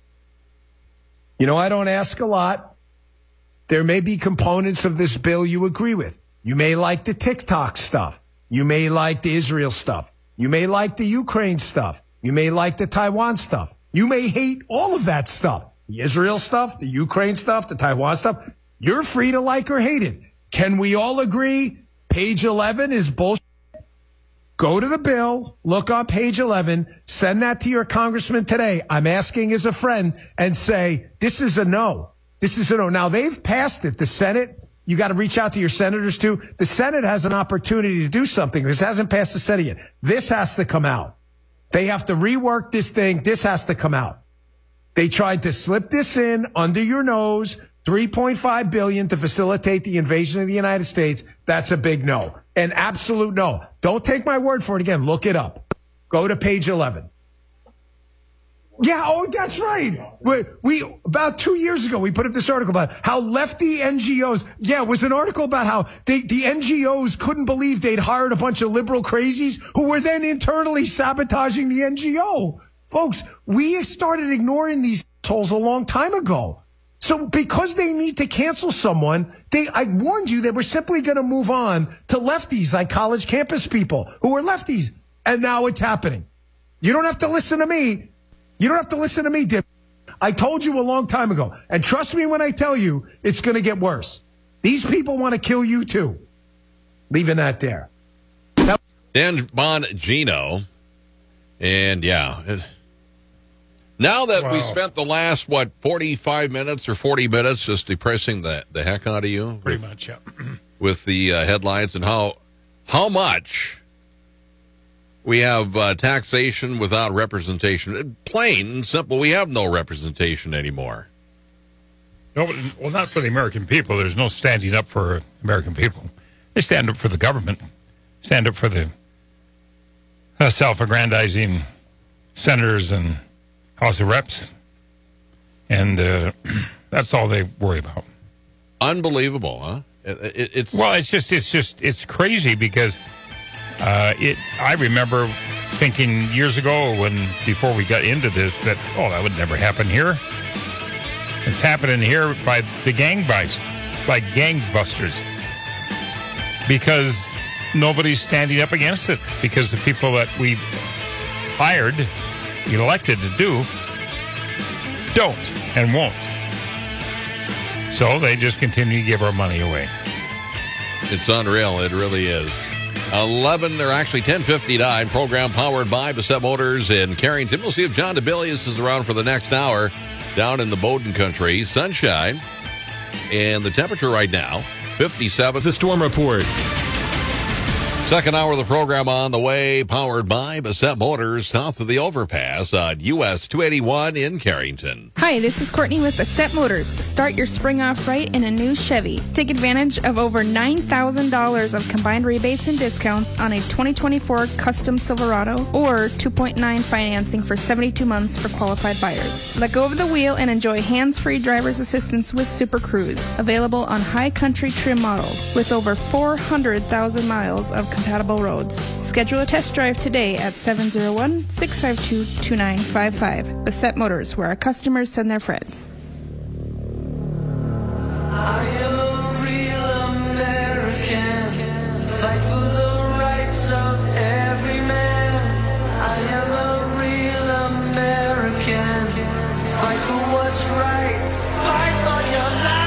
Speaker 17: You know, I don't ask a lot. There may be components of this bill you agree with. You may like the TikTok stuff. You may like the Israel stuff. You may like the Ukraine stuff. You may like the Taiwan stuff. You may hate all of that stuff. The Israel stuff, the Ukraine stuff, the Taiwan stuff. You're free to like or hate it. Can we all agree page eleven is bullshit? Go to the bill, look on page eleven, send that to your congressman today. I'm asking as a friend and say, this is a no. This is a no. Now, they've passed it. The Senate, you got to reach out to your senators too. The Senate has an opportunity to do something. This hasn't passed the Senate yet. This has to come out. They have to rework this thing. This has to come out. They tried to slip this in under your nose, three point five billion dollars to facilitate the invasion of the United States. That's a big no. An absolute no. Don't take my word for it again. Look it up. Go to page eleven. Yeah, oh, that's right. We, we about two years ago, we put up this article about how lefty N G Os, yeah, it was an article about how they, the N G Os couldn't believe they'd hired a bunch of liberal crazies who were then internally sabotaging the N G O. Folks, we started ignoring these assholes a long time ago. So because they need to cancel someone, they, I warned you they were simply going to move on to lefties like college campus people who are lefties. And now it's happening. You don't have to listen to me. You don't have to listen to me, Dip. I told you a long time ago. And trust me when I tell you, it's going to get worse. These people want to kill you too. Leaving that there. Now-
Speaker 1: Dan Bongino. And yeah. It, Now that wow. we spent the last, what, forty-five minutes or forty minutes just depressing the, the heck out of you?
Speaker 8: Pretty
Speaker 1: with,
Speaker 8: much, yeah.
Speaker 1: With the uh, headlines and how how much we have uh, taxation without representation. Plain and simple, we have no representation anymore.
Speaker 8: No, well, not for the American people. There's no standing up for American people. They stand up for the government, stand up for the uh, self-aggrandizing senators and House of Reps, and uh, that's all they worry about.
Speaker 1: Unbelievable, huh? It, it, it's
Speaker 8: well, it's just, it's just, it's crazy because uh, it. I remember thinking years ago, when before we got into this, that, oh, that would never happen here. It's happening here by the gangbusters, by gangbusters, because nobody's standing up against it, because the people that we hired, elected to do, don't and won't. So they just continue to give our money away.
Speaker 1: It's unreal. It really is. eleven, or actually ten fifty-nine, program powered by Bassett Motors in Carrington. We'll see if John DeBillius is around for the next hour down in the Bowdoin country. Sunshine, and the temperature right now, fifty-seven.
Speaker 9: The Storm Report.
Speaker 1: Second hour of the program on the way, powered by Bassett Motors, south of the overpass on U S two eighty-one in Carrington.
Speaker 2: Hi, this is Courtney with Bassett Motors. Start your spring off right in a new Chevy. Take advantage of over nine thousand dollars of combined rebates and discounts on a twenty twenty-four Custom Silverado or two point nine financing for seventy-two months for qualified buyers. Let go of the wheel and enjoy hands-free driver's assistance with Super Cruise, available on high country trim models with over four hundred thousand miles of compatible roads. Schedule a test drive today at seven oh one, six five two, two nine five five. Bassett Motors, where our customers send their friends.
Speaker 3: I am a real American. Fight for the rights of every man. I am a real American. Fight for what's right. Fight for your life.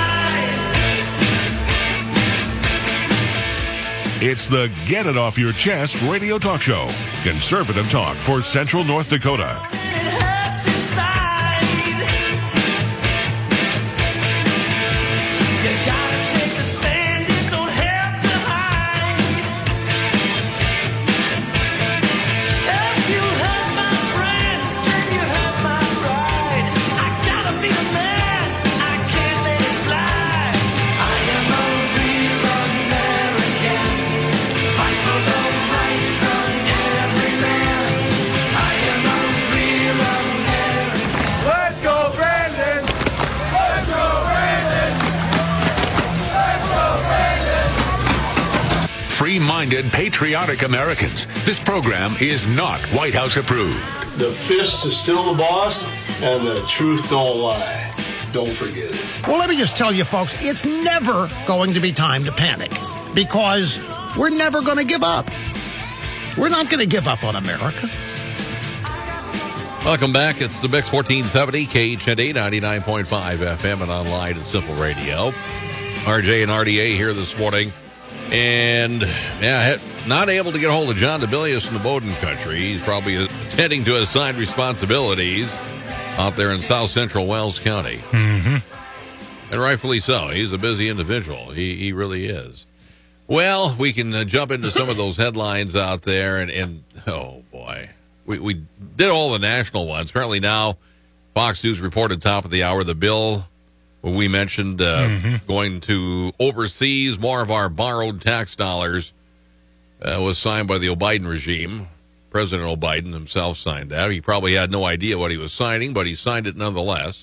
Speaker 4: It's the Get It Off Your Chest radio talk show. Conservative talk for Central North Dakota.
Speaker 3: It hurts inside. You gotta take a stand. You don't have to hide. If you have my friends, then you have my pride. I gotta be a man. I can't let it slide. I am a real American. Fight for the rights of every man. I am a real American.
Speaker 18: Let's go, Brandon! Let's go, Brandon! Let's go, Brandon!
Speaker 5: Free-minded, patriotic Americans. This program is not White House approved.
Speaker 6: The fist is still the boss, and the truth don't lie. Don't forget it.
Speaker 7: Well, let me just tell you, folks, it's never going to be time to panic because we're never going to give up. We're not going to give up on America.
Speaker 1: Welcome back. It's the Mix fourteen seventy, K H N D, ninety-nine point five F M, and online at Simple Radio. R J and R D A here this morning. And, yeah, not able to get a hold of John DeBillius in the Bowdoin country. He's probably attending to assigned responsibilities out there in south central Wells County.
Speaker 8: Mm-hmm.
Speaker 1: And rightfully so. He's a busy individual. He he really is. Well, we can uh, jump into some of those headlines out there. And, and oh, boy. We, we did all the national ones. Apparently now Fox News reported top of the hour the bill we mentioned uh, mm-hmm. going to overseas more of our borrowed tax dollars uh, was signed by the Biden regime. President Biden himself signed that. He probably had no idea what he was signing, but he signed it nonetheless.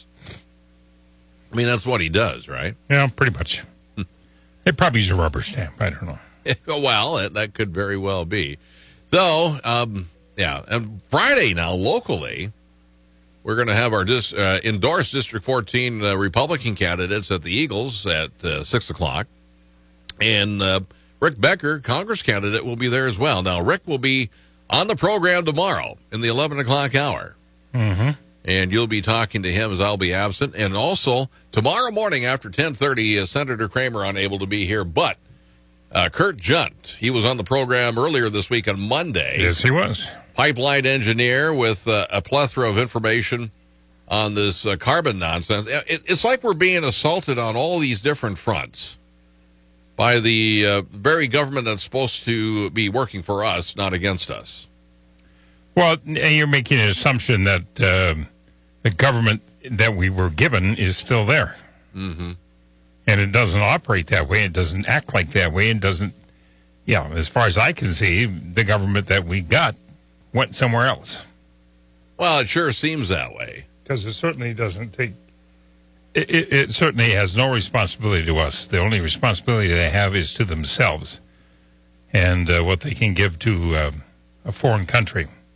Speaker 1: I mean, that's what he does, right?
Speaker 8: Yeah, pretty much. It probably is a rubber stamp. I don't know.
Speaker 1: Well, that, that could very well be. So, um, yeah, and Friday now, locally, we're going to have our dis- uh, endorsed District fourteen uh, Republican candidates at the Eagles at uh, six o'clock. And uh, Rick Becker, Congress candidate, will be there as well. Now, Rick will be on the program tomorrow in the eleven o'clock hour.
Speaker 8: Mm-hmm.
Speaker 1: And you'll be talking to him as I'll be absent. And also, tomorrow morning after ten thirty, uh, Senator Kramer unable to be here. But uh, Kurt Junt, he was on the program earlier this week on Monday.
Speaker 8: Yes, he was.
Speaker 1: Pipeline engineer with uh, a plethora of information on this uh, carbon nonsense. It, it's like we're being assaulted on all these different fronts by the uh, very government that's supposed to be working for us, not against us.
Speaker 8: Well, you're making an assumption that uh, the government that we were given is still there.
Speaker 1: Mm-hmm.
Speaker 8: And it doesn't operate that way. It doesn't act like that way. It doesn't, yeah, as far as I can see, the government that we got went somewhere else.
Speaker 1: Well, it sure seems that way.
Speaker 8: Because it certainly doesn't take, it, it, it certainly has no responsibility to us. The only responsibility they have is to themselves and uh, what they can give to uh, a foreign country.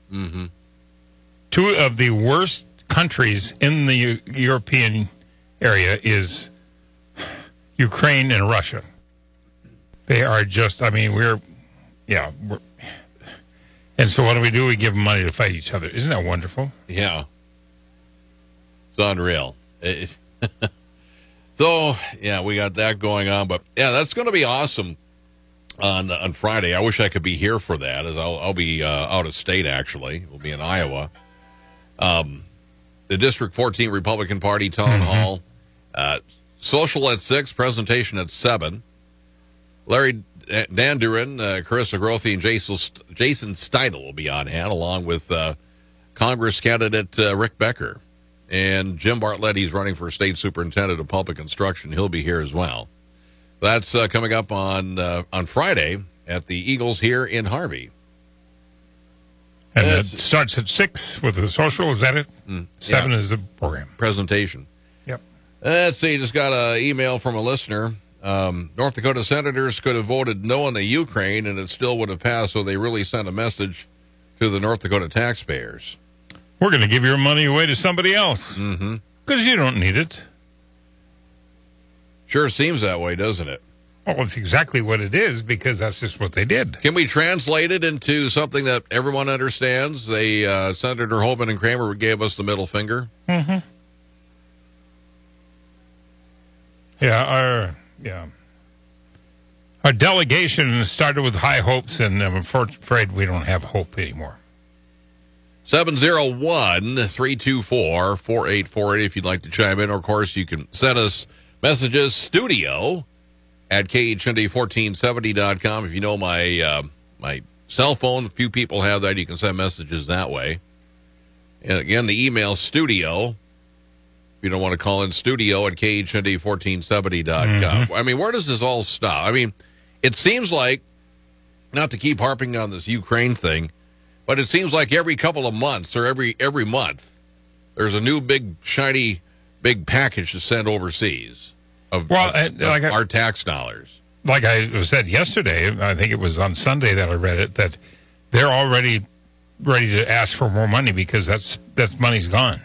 Speaker 1: Mm-hmm.
Speaker 8: Two of the worst countries in the U- European area is Ukraine and Russia. They are just, I mean, we're, yeah. We're, and so what do we do? We give them money to fight each other. Isn't that wonderful?
Speaker 1: Yeah. It's unreal. It, so, yeah, we got that going on. But, yeah, that's going to be awesome on on Friday. I wish I could be here for that. As I'll, I'll be uh, out of state, actually. We'll be in Iowa. Um, the District fourteen Republican Party Town mm-hmm. Hall. Uh, social at six, presentation at seven. Larry Dandurin, uh, Carissa Grothy, and Jason, Jason Steidel will be on hand, along with uh, Congress candidate uh, Rick Becker. And Jim Bartlett, he's running for state superintendent of public instruction. He'll be here as well. That's uh, coming up on uh, on Friday at the Eagles here in Harvey.
Speaker 8: And it starts at six with the social. Is that it?
Speaker 1: Mm,
Speaker 8: Seven
Speaker 1: yeah.
Speaker 8: is the program.
Speaker 1: Presentation.
Speaker 8: Yep.
Speaker 1: Let's see. Just got an email from a listener. Um, North Dakota senators could have voted no on the Ukraine, and it still would have passed, so they really sent a message to the North Dakota taxpayers.
Speaker 8: We're going to give your money away to somebody else.
Speaker 1: Mm-hmm.
Speaker 8: Because you don't need it.
Speaker 1: Sure seems that way, doesn't it?
Speaker 8: Well, it's exactly what it is, because that's just what they did.
Speaker 1: Can we translate it into something that everyone understands? They, uh, Senator Hoban and Kramer gave us the middle finger.
Speaker 8: Mm-hmm. Yeah, our, yeah. Our delegation started with high hopes, and I'm afraid we don't have hope anymore.
Speaker 1: seven oh one, three two four, four eight four eight if you'd like to chime in. Or, of course, you can send us messages, studio at K H N D fourteen seventy dot com. If you know my uh, my cell phone, a few people have that. You can send messages that way. And, again, the email, studio. If you don't want to call in, studio at K H N D fourteen seventy dot com. Mm-hmm. I mean, where does this all stop? I mean, it seems like, not to keep harping on this Ukraine thing, but it seems like every couple of months or every every month, there's a new big, shiny, big package to send overseas of,
Speaker 8: well,
Speaker 1: of,
Speaker 8: uh,
Speaker 1: of
Speaker 8: like
Speaker 1: our
Speaker 8: I,
Speaker 1: tax dollars.
Speaker 8: Like I said yesterday, I think it was on Sunday that I read it, that they're already ready to ask for more money because that's that's money's gone.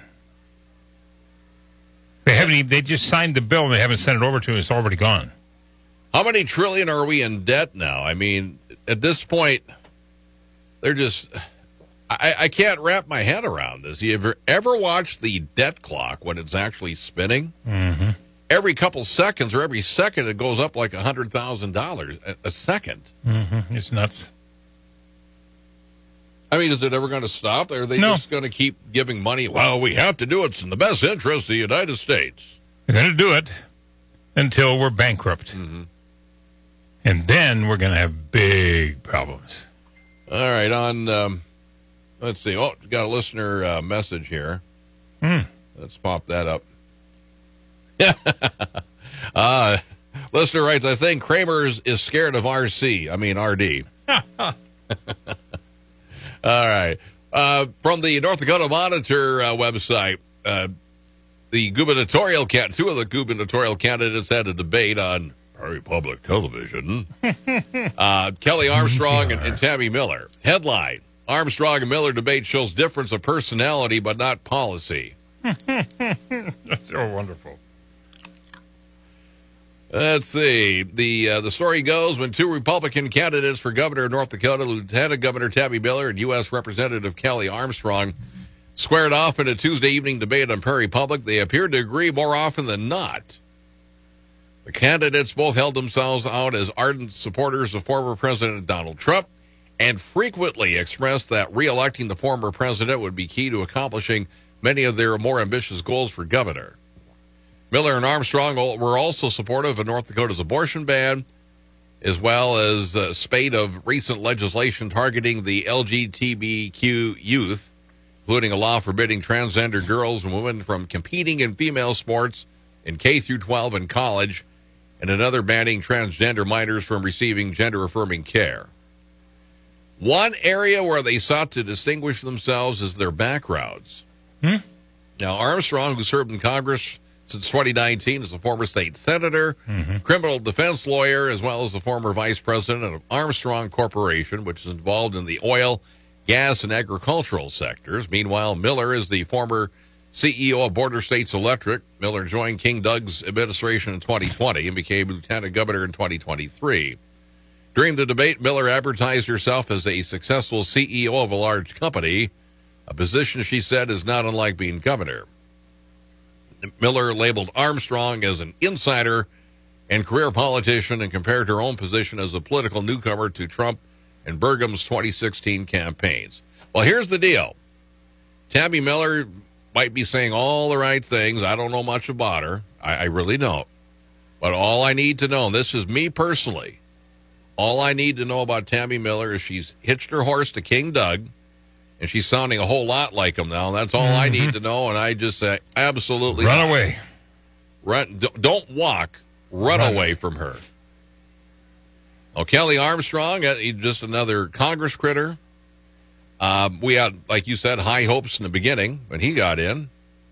Speaker 8: They haven't even, they just signed the bill and they haven't sent it over to us. It's already gone.
Speaker 1: How many trillion are we in debt now? I mean, at this point, they're just... I, I can't wrap my head around this. You ever, ever watched the debt clock when it's actually spinning?
Speaker 8: Mm-hmm.
Speaker 1: Every couple seconds or every second, it goes up like one hundred thousand dollars a, a second.
Speaker 8: Mm-hmm. It's nuts.
Speaker 1: I mean, is it ever going to stop? Or are they
Speaker 8: no.
Speaker 1: just going to keep giving money? Well, we have to do it. It's in the best interest of the United States.
Speaker 8: We're going to do it until we're bankrupt.
Speaker 1: Mm-hmm.
Speaker 8: And then we're going to have big problems.
Speaker 1: All right, on... Um, Let's see. Oh, got a listener uh, message here.
Speaker 8: Mm.
Speaker 1: Let's pop that up. uh, listener writes, I think Kramer's is scared of R C. I mean, R D. All right. Uh, from the North Dakota Monitor uh, website, uh, the gubernatorial can- two of the gubernatorial candidates had a debate on Prairie Public Television. uh, Kelly Armstrong and, and Tammy Miller. Headline. Armstrong and Miller debate shows difference of personality, but not policy.
Speaker 8: That's so wonderful.
Speaker 1: Let's see. The uh, the story goes, when two Republican candidates for governor of North Dakota, Lieutenant Governor Tammy Miller and U S Representative Kelly Armstrong, squared off in a Tuesday evening debate on Prairie Public, they appeared to agree more often than not. The candidates both held themselves out as ardent supporters of former President Donald Trump, and frequently expressed that re-electing the former president would be key to accomplishing many of their more ambitious goals for governor. Miller and Armstrong were also supportive of North Dakota's abortion ban, as well as a spate of recent legislation targeting the L G B T Q youth, including a law forbidding transgender girls and women from competing in female sports in K through twelve and college, and another banning transgender minors from receiving gender-affirming care. One area where they sought to distinguish themselves is their backgrounds.
Speaker 8: Hmm?
Speaker 1: Now, Armstrong, who served in Congress since twenty nineteen as a former state senator,
Speaker 8: mm-hmm.
Speaker 1: criminal defense lawyer, as well as the former vice president of Armstrong Corporation, which is involved in the oil gas, and agricultural sectors. Meanwhile, Miller is the former C E O of Border States Electric. Miller joined King Doug's administration in twenty twenty and became lieutenant governor in twenty twenty-three. During the debate, Miller advertised herself as a successful C E O of a large company, a position she said is not unlike being governor. Miller labeled Armstrong as an insider and career politician and compared her own position as a political newcomer to Trump and Burgum's twenty sixteen campaigns. Well, here's the deal. Tammy Miller might be saying all the right things. I don't know much about her. I, I really don't. But all I need to know, and this is me personally, all I need to know about Tammy Miller is she's hitched her horse to King Doug, and she's sounding a whole lot like him now. That's all mm-hmm. I need to know, and I just say absolutely
Speaker 8: run
Speaker 1: not.
Speaker 8: away.
Speaker 1: Run, don't walk. Run, run away from her. Oh, Kelly Armstrong, just another Congress critter. Um, we had, like you said, high hopes in the beginning when he got in.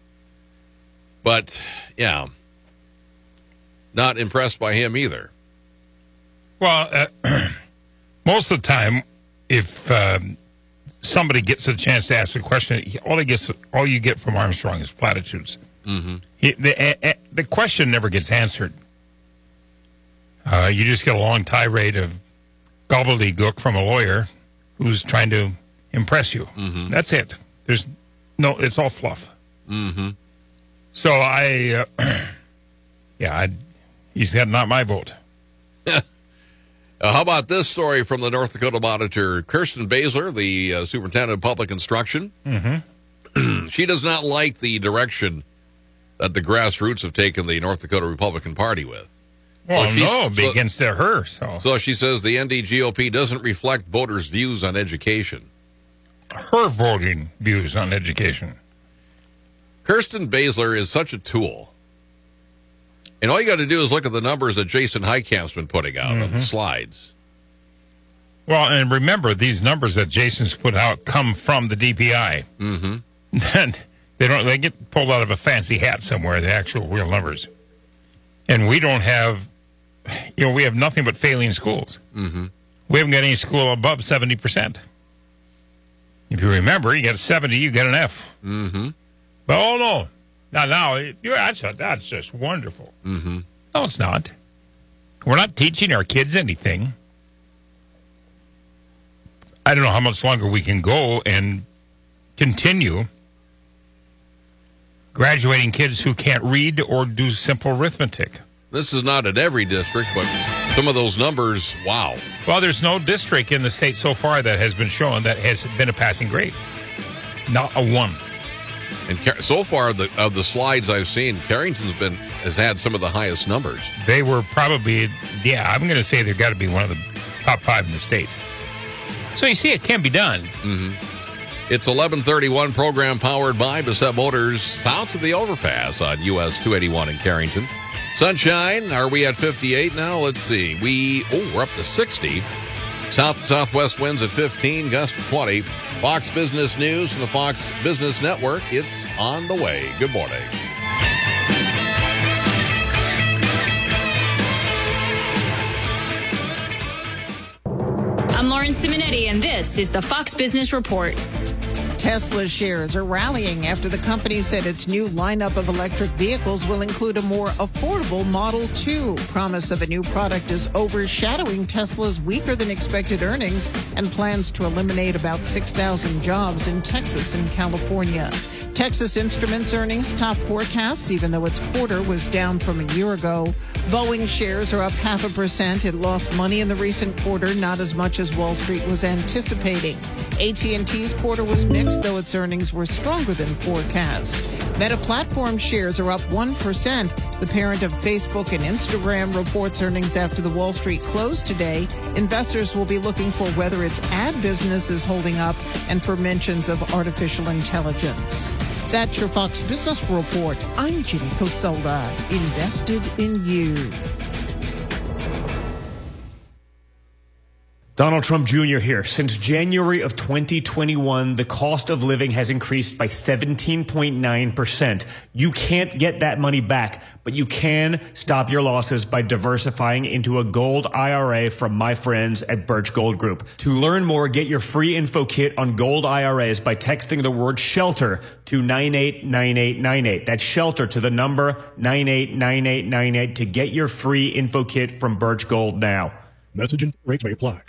Speaker 1: But, yeah, not impressed by him either.
Speaker 8: Well, uh, most of the time, if um, somebody gets a chance to ask a question, all he gets, all you get from Armstrong is platitudes.
Speaker 1: Mm-hmm.
Speaker 8: He, the, uh, the question never gets answered. Uh, you just get a long tirade of gobbledygook from a lawyer who's trying to impress you.
Speaker 1: Mm-hmm.
Speaker 8: That's it. There's no, it's all fluff.
Speaker 1: Mm-hmm.
Speaker 8: So I, uh, yeah, I, he's got not my vote.
Speaker 1: uh, how about this story from the North Dakota Monitor? Kirsten Baszler, the uh, superintendent of public instruction,
Speaker 8: mm-hmm.
Speaker 1: she does not like the direction that the grassroots have taken the North Dakota Republican Party with.
Speaker 8: Well,
Speaker 1: so
Speaker 8: no,
Speaker 1: so,
Speaker 8: against her. So.
Speaker 1: so she says the N D G O P doesn't reflect voters' views on education.
Speaker 8: Her voting views on education.
Speaker 1: Kirsten Baszler is such a tool. And all you got to do is look at the numbers that Jason Heikamp's been putting out
Speaker 8: mm-hmm.
Speaker 1: on the slides.
Speaker 8: Well, and remember, these numbers that Jason's put out come from the D P I.
Speaker 1: Mm-hmm.
Speaker 8: they don't. They get pulled out of a fancy hat somewhere, the actual real numbers. And we don't have, you know, we have nothing but failing schools.
Speaker 1: Mm-hmm.
Speaker 8: We haven't got any school above seventy percent. If you remember, you get a seventy, you get an F.
Speaker 1: Mm-hmm.
Speaker 8: But, oh, no. Now, now, you that's, that's just wonderful.
Speaker 1: Mm-hmm.
Speaker 8: No, it's not. We're not teaching our kids anything. I don't know how much longer we can go and continue graduating kids who can't read or do simple arithmetic.
Speaker 1: This is not at every district, but some of those numbers, wow.
Speaker 8: Well, there's no district in the state so far that has been shown that has been a passing grade. Not a one.
Speaker 1: And so far, the, of the slides I've seen, Carrington's been has had some of the highest numbers.
Speaker 8: They were probably, yeah, I'm going to say they've got to be one of the top five in the state. So you see, it can be done.
Speaker 1: Mm-hmm. It's eleven thirty-one, program powered by Bassett Motors, south of the overpass on U S two eighty-one in Carrington. Sunshine, are we at fifty-eight now? Let's see. We, oh, we're up to sixty. South to southwest winds at fifteen, gust to twenty. Fox Business News from the Fox Business Network. It's on the way. Good morning.
Speaker 10: I'm Lauren Simonetti, and this is the Fox Business Report.
Speaker 19: Tesla shares are rallying after the company said its new lineup of electric vehicles will include a more affordable Model two. Promise of a new product is overshadowing Tesla's weaker than expected earnings and plans to eliminate about six thousand jobs in Texas and California. Texas Instruments earnings top forecasts, even though its quarter was down from a year ago. Boeing shares are up half a percent. It lost money in the recent quarter, not as much as Wall Street was anticipating. A T and T's quarter was mixed, though its earnings were stronger than forecast. Meta Platforms shares are up one percent. The parent of Facebook and Instagram reports earnings after the Wall Street closed today. Investors will be looking for whether its ad business is holding up and for mentions of artificial intelligence. That's your Fox Business Report. I'm Ginny Cosola, invested in you.
Speaker 20: Donald Trump Junior here. Since January of twenty twenty-one, the cost of living has increased by seventeen point nine percent. You can't get that money back, but you can stop your losses by diversifying into a gold I R A from my friends at Birch Gold Group. To learn more, get your free info kit on gold I R As by texting the word SHELTER to nine eight nine eight nine eight. That's SHELTER to the number nine eight nine eight nine eight to get your free info kit from Birch Gold now.
Speaker 21: Message and rate may apply.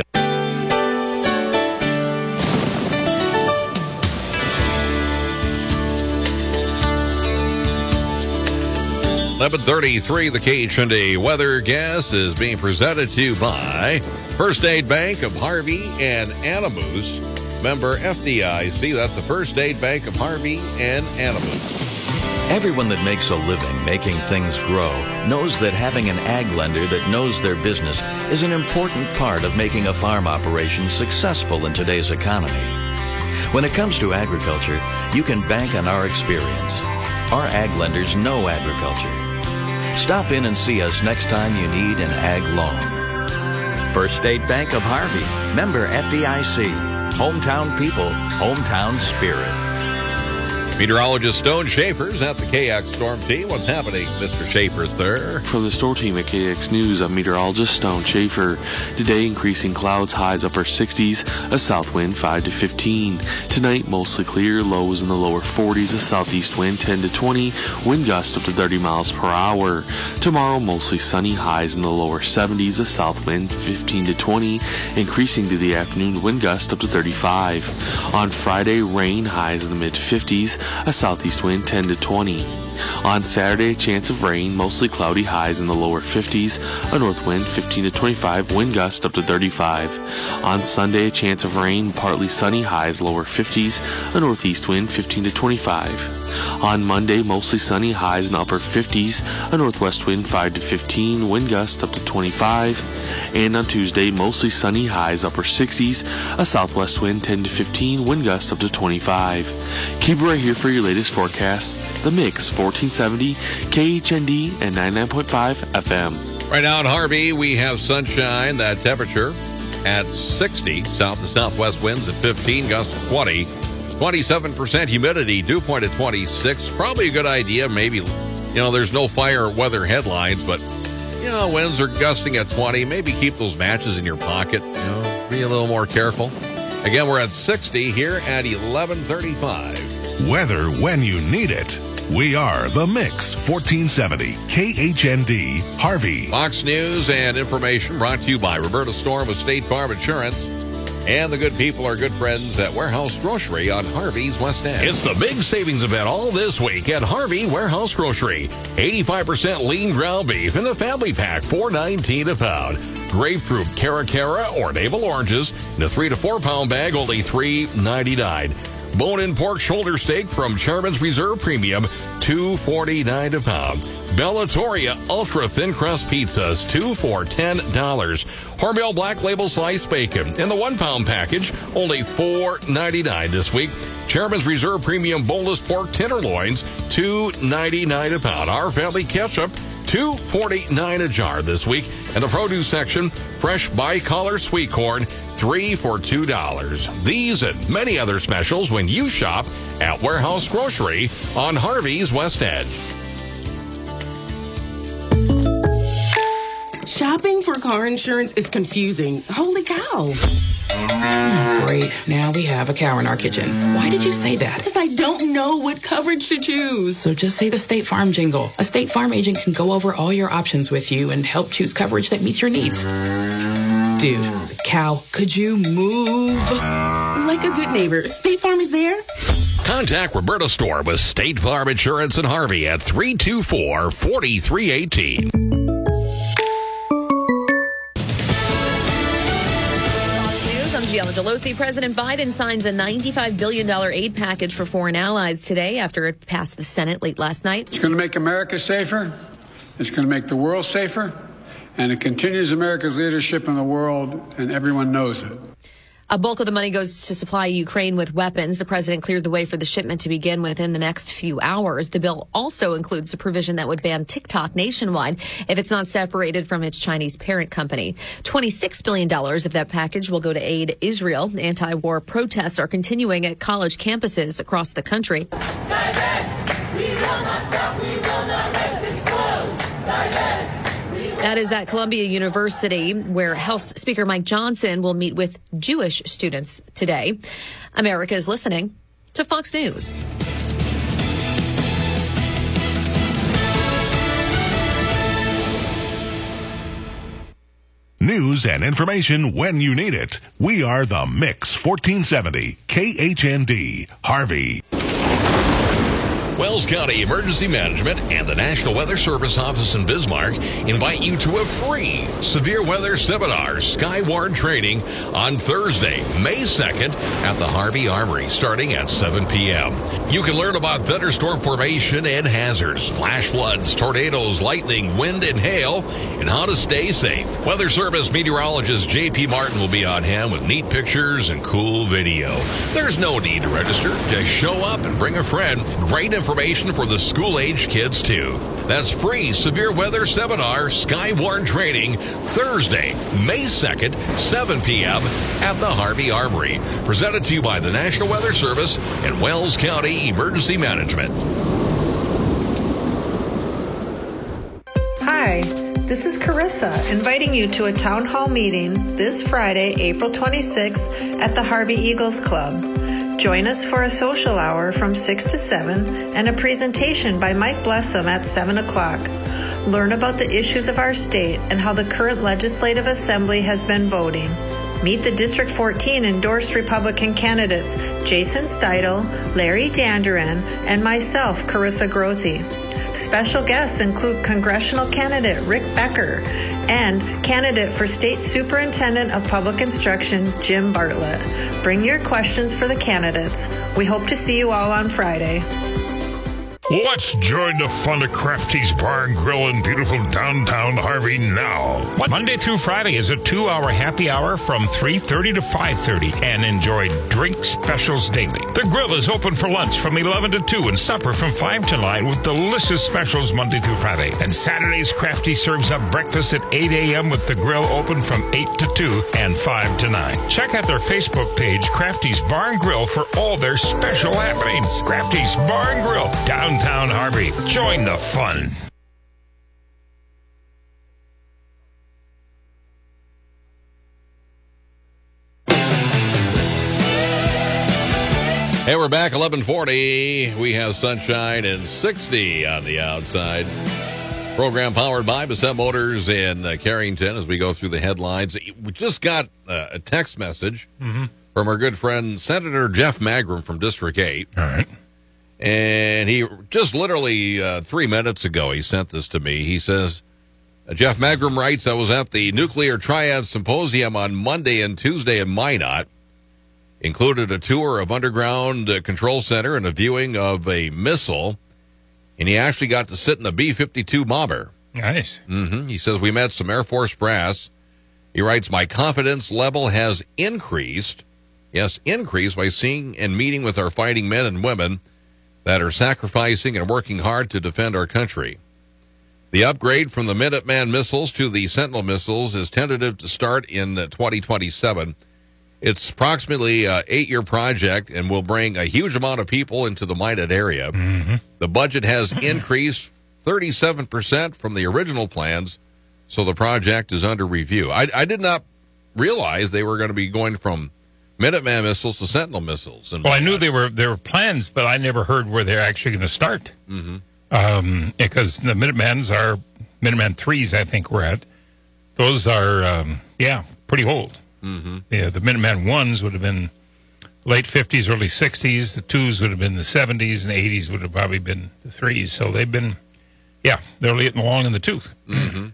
Speaker 1: eleven thirty-three, the K H N D weather guess is being presented to you by First Aid Bank of Harvey and Animus, member F D I C. That's the First Aid Bank of Harvey and Animus.
Speaker 22: Everyone that makes a living making things grow knows that having an ag lender that knows their business is an important part of making a farm operation successful in today's economy. When it comes to agriculture, you can bank on our experience. Our ag lenders know agriculture. Stop in and see us next time you need an ag loan. First State Bank of Harvey, member F D I C. Hometown people, hometown spirit.
Speaker 1: Meteorologist Stone Schaefer's at the K X Storm Team. What's happening, Mister Schaefer's there?
Speaker 23: From the Storm Team at K X News, I'm meteorologist Stone Schaefer. Today, increasing clouds, highs upper sixties, a south wind five to fifteen. Tonight, mostly clear, lows in the lower forties, a southeast wind ten to twenty, wind gust up to thirty miles per hour. Tomorrow, mostly sunny, highs in the lower seventies, a south wind fifteen to twenty, increasing through the afternoon, wind gust up to thirty-five. On Friday, rain, highs in the mid fifties, a southeast wind ten to twenty. On Saturday, chance of rain, mostly cloudy, highs in the lower fifties, a north wind fifteen to twenty-five, wind gust up to thirty-five. On Sunday, chance of rain, partly sunny, highs lower fifties, a northeast wind fifteen to twenty-five. On Monday, mostly sunny, highs in the upper fifties, a northwest wind five to fifteen, wind gust up to twenty-five. And on Tuesday, mostly sunny, highs upper sixties, a southwest wind ten to fifteen, wind gust up to twenty-five. Keep it right here for your latest forecasts. The Mix, fourteen seventy, K H N D, and ninety-nine point five F M.
Speaker 1: Right now in Harvey, we have sunshine. That temperature at sixty. South to southwest winds at fifteen, gusts to twenty. twenty-seven percent humidity, dew point at twenty-six. Probably a good idea. Maybe, you know, there's no fire weather headlines, but, you know, winds are gusting at twenty. Maybe keep those matches in your pocket. You know, be a little more careful. Again, we're at sixty here at eleven thirty-five.
Speaker 4: Weather when you need it. We are The Mix, fourteen seventy, K H N D, Harvey.
Speaker 1: Fox News and information brought to you by Roberta Storm of State Farm Insurance. And the good people are good friends at Warehouse Grocery on Harvey's West End.
Speaker 24: It's the big savings event all this week at Harvey Warehouse Grocery. eighty-five percent lean ground beef in the family pack, four nineteen a pound. Grapefruit, Cara Cara, or navel oranges in a three to four pound bag, only three ninety-nine. Bone-in pork shoulder steak from Chairman's Reserve Premium, two forty-nine a pound. Bellatoria Ultra Thin Crust Pizzas, two for ten dollars. Hormel Black Label Sliced Bacon in the one pound package, only four ninety-nine this week. Chairman's Reserve Premium Boneless Pork Tenderloins, two ninety-nine a pound. Our Family Ketchup, two forty-nine a jar this week. In the produce section, fresh bicolor sweet corn, three for two dollars. These and many other specials when you shop at Warehouse Grocery on Harvey's West End.
Speaker 25: Shopping for car insurance is confusing. Holy cow.
Speaker 26: Great. Now we have a cow in our kitchen. Why did you say that?
Speaker 25: Because I don't know what coverage to choose.
Speaker 26: So just say the State Farm jingle. A State Farm agent can go over all your options with you and help choose coverage that meets your needs. Dude, cow, could you move?
Speaker 25: Like a good neighbor, State Farm is there.
Speaker 24: Contact Roberta Storm with State Farm Insurance in Harvey at three two four, four three one eight.
Speaker 27: I'm Gianna Delosi. President Biden signs a ninety-five billion dollars aid package for foreign allies today after it passed the Senate late last night.
Speaker 28: It's going to make America safer. It's going to make the world safer. And it continues America's leadership in the world, and everyone knows it.
Speaker 27: A bulk of the money goes to supply Ukraine with weapons. The president cleared the way for the shipment to begin within the next few hours. The bill also includes a provision that would ban TikTok nationwide if it's not separated from its Chinese parent company. twenty-six billion dollars of that package will go to aid Israel. Anti-war protests are continuing at college campuses across the country.
Speaker 18: Divest! We will not stop, we will not rest, it's closed. Divest!
Speaker 27: That is at Columbia University, where House Speaker Mike Johnson will meet with Jewish students today. America is listening to Fox News.
Speaker 4: News and information when you need it. We are the Mix fourteen seventy K H N D Harvey.
Speaker 1: Wells County Emergency Management and the National Weather Service office in Bismarck invite you to a free severe weather seminar, Skyward Training, on Thursday, May second at the Harvey Armory, starting at seven p.m. You can learn about thunderstorm formation and hazards, flash floods, tornadoes, lightning, wind, and hail, and how to stay safe. Weather Service meteorologist J P Martin will be on hand with neat pictures and cool video. There's no need to register. Just show up and bring a friend. Great information for the school-age kids, too. That's free severe weather seminar, Skyward Training, Thursday, May second, seven p.m. at the Harvey Armory. Presented to you by the National Weather Service and Wells County Emergency Management.
Speaker 9: Hi, this is Carissa inviting you to a town hall meeting this Friday, April twenty-sixth at the Harvey Eagles Club. Join us for a social hour from six to seven and a presentation by Mike Blessum at seven o'clock. Learn about the issues of our state and how the current Legislative Assembly has been voting. Meet the District fourteen endorsed Republican candidates Jason Steidel, Larry Danderan, and myself, Carissa Grothe. Special guests include congressional candidate Rick Becker and candidate for State Superintendent of Public Instruction, Jim Bartlett. Bring your questions for the candidates. We hope to see you all on Friday.
Speaker 8: Let's join the fun of Crafty's Bar and Grill in beautiful downtown Harvey now. Monday through Friday is a two-hour happy hour from three thirty to five thirty and enjoy drink specials daily. The grill is open for lunch from eleven to two and supper from five to nine with delicious specials Monday through Friday. And Saturdays, Crafty serves up breakfast at eight a.m. with the grill open from eight to two and five to nine. Check out their Facebook page, Crafty's Bar and Grill, for all their special happenings. Crafty's Bar and Grill, downtown Downtown Harvey. Join the fun.
Speaker 1: Hey, we're back, eleven forty. We have sunshine and sixty on the outside. Program powered by Bassett Motors in uh, Carrington as we go through the headlines. We just got uh, a text message
Speaker 8: mm-hmm.
Speaker 1: from our good friend, Senator Jeff Magrum from District eight.
Speaker 8: All right.
Speaker 1: And he just literally uh, three minutes ago, he sent this to me. He says, Jeff Magrum writes, I was at the Nuclear Triad Symposium on Monday and Tuesday in Minot. Included a tour of underground uh, control center and a viewing of a missile. And he actually got to sit in the B fifty-two bomber.
Speaker 8: Nice.
Speaker 1: Mm-hmm. He says, we met some Air Force brass. He writes, my confidence level has increased. Yes, increased by seeing and meeting with our fighting men and women that are sacrificing and working hard to defend our country. The upgrade from the Minuteman missiles to the Sentinel missiles is tentative to start in twenty twenty-seven. It's approximately an eight-year project and will bring a huge amount of people into the Minot area.
Speaker 8: Mm-hmm.
Speaker 1: The budget has increased thirty-seven percent from the original plans, so the project is under review. I, I did not realize they were going to be going from Minuteman missiles to Sentinel missiles. And
Speaker 8: well, I knew they were there were plans, but I never heard where they're actually going to start.
Speaker 1: Mm-hmm.
Speaker 8: Um, because the Minutemans are Minuteman threes, I think we're at. Those are, um, yeah, pretty old.
Speaker 1: Mm-hmm.
Speaker 8: Yeah, the Minuteman ones would have been late fifties, early sixties. The twos would have been the seventies, and eighties would have probably been the threes. So they've been, yeah, they're getting along in the tooth.
Speaker 1: Mm-hmm.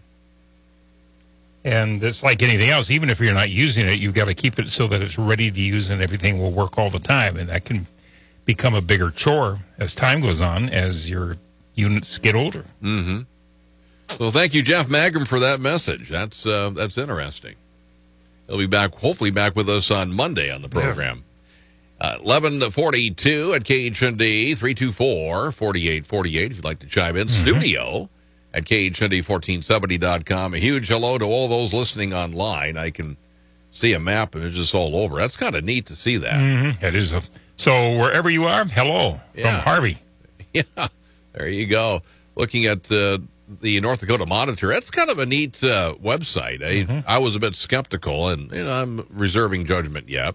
Speaker 8: And it's like anything else. Even if you're not using it, you've got to keep it so that it's ready to use and everything will work all the time. And that can become a bigger chore as time goes on, as your units get older.
Speaker 1: Mm-hmm. So thank you, Jeff Magrum, for that message. That's uh, that's interesting. He'll be back, hopefully back with us on Monday on the program. Uh, eleven forty-two at K H N D, three two four, four eight four eight if you'd like to chime in. Mm-hmm. Studio at K H N D fourteen seventy dot com. A huge hello to all those listening online. I can see a map and it's just all over. That's kind of neat to see that.
Speaker 8: Mm-hmm. It is. A, so wherever you are, hello
Speaker 1: yeah.
Speaker 8: from Harvey.
Speaker 1: Yeah, there you go. Looking at uh, the North Dakota Monitor, that's kind of a neat uh, website. I, mm-hmm. I was a bit skeptical, and you know, I'm reserving judgment yet.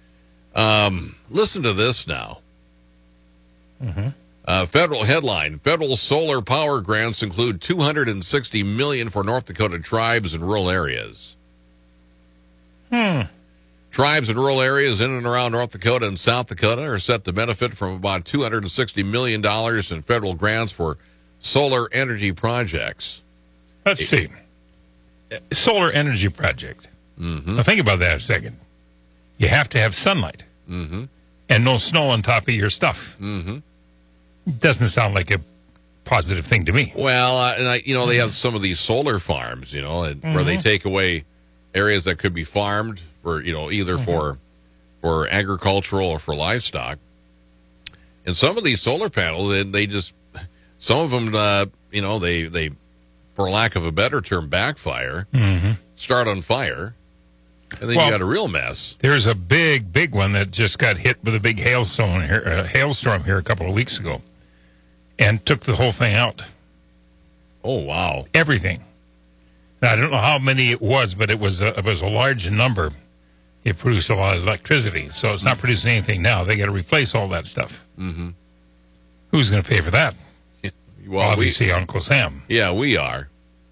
Speaker 1: Um, listen to this now.
Speaker 8: Mm-hmm.
Speaker 1: Uh, federal headline: Federal solar power grants include two hundred sixty million dollars for North Dakota tribes and rural areas.
Speaker 8: Hmm.
Speaker 1: Tribes in rural areas in and around North Dakota and South Dakota are set to benefit from about two hundred sixty million dollars in federal grants for solar energy projects.
Speaker 8: Let's see. Solar energy project.
Speaker 1: Mm-hmm.
Speaker 8: Now think about that a second. You have to have sunlight
Speaker 1: mm-hmm.
Speaker 8: and no snow on top of your stuff.
Speaker 1: Mm-hmm.
Speaker 8: Doesn't sound like a positive thing to me.
Speaker 1: Well, uh, and I, you know, they have some of these solar farms, you know, and,
Speaker 8: mm-hmm.
Speaker 1: where they take away areas that could be farmed for, you know, either mm-hmm. for for agricultural or for livestock. And some of these solar panels, they, they just, some of them, uh, you know, they, they, for lack of a better term, backfire,
Speaker 8: mm-hmm.
Speaker 1: start on fire, and then
Speaker 8: well,
Speaker 1: you got a real mess.
Speaker 8: There's a big, big one that just got hit with a big hailstone here, uh, hailstorm here a couple of weeks ago, and took the whole thing out.
Speaker 1: Oh wow!
Speaker 8: Everything. Now I don't know how many it was, but it was a, it was a large number. It produced a lot of electricity, so it's not producing anything now. They got to replace all that stuff.
Speaker 1: Mm-hmm.
Speaker 8: Who's going to pay for that?
Speaker 1: Well,
Speaker 8: obviously
Speaker 1: we,
Speaker 8: Uncle Sam.
Speaker 1: Yeah, we are.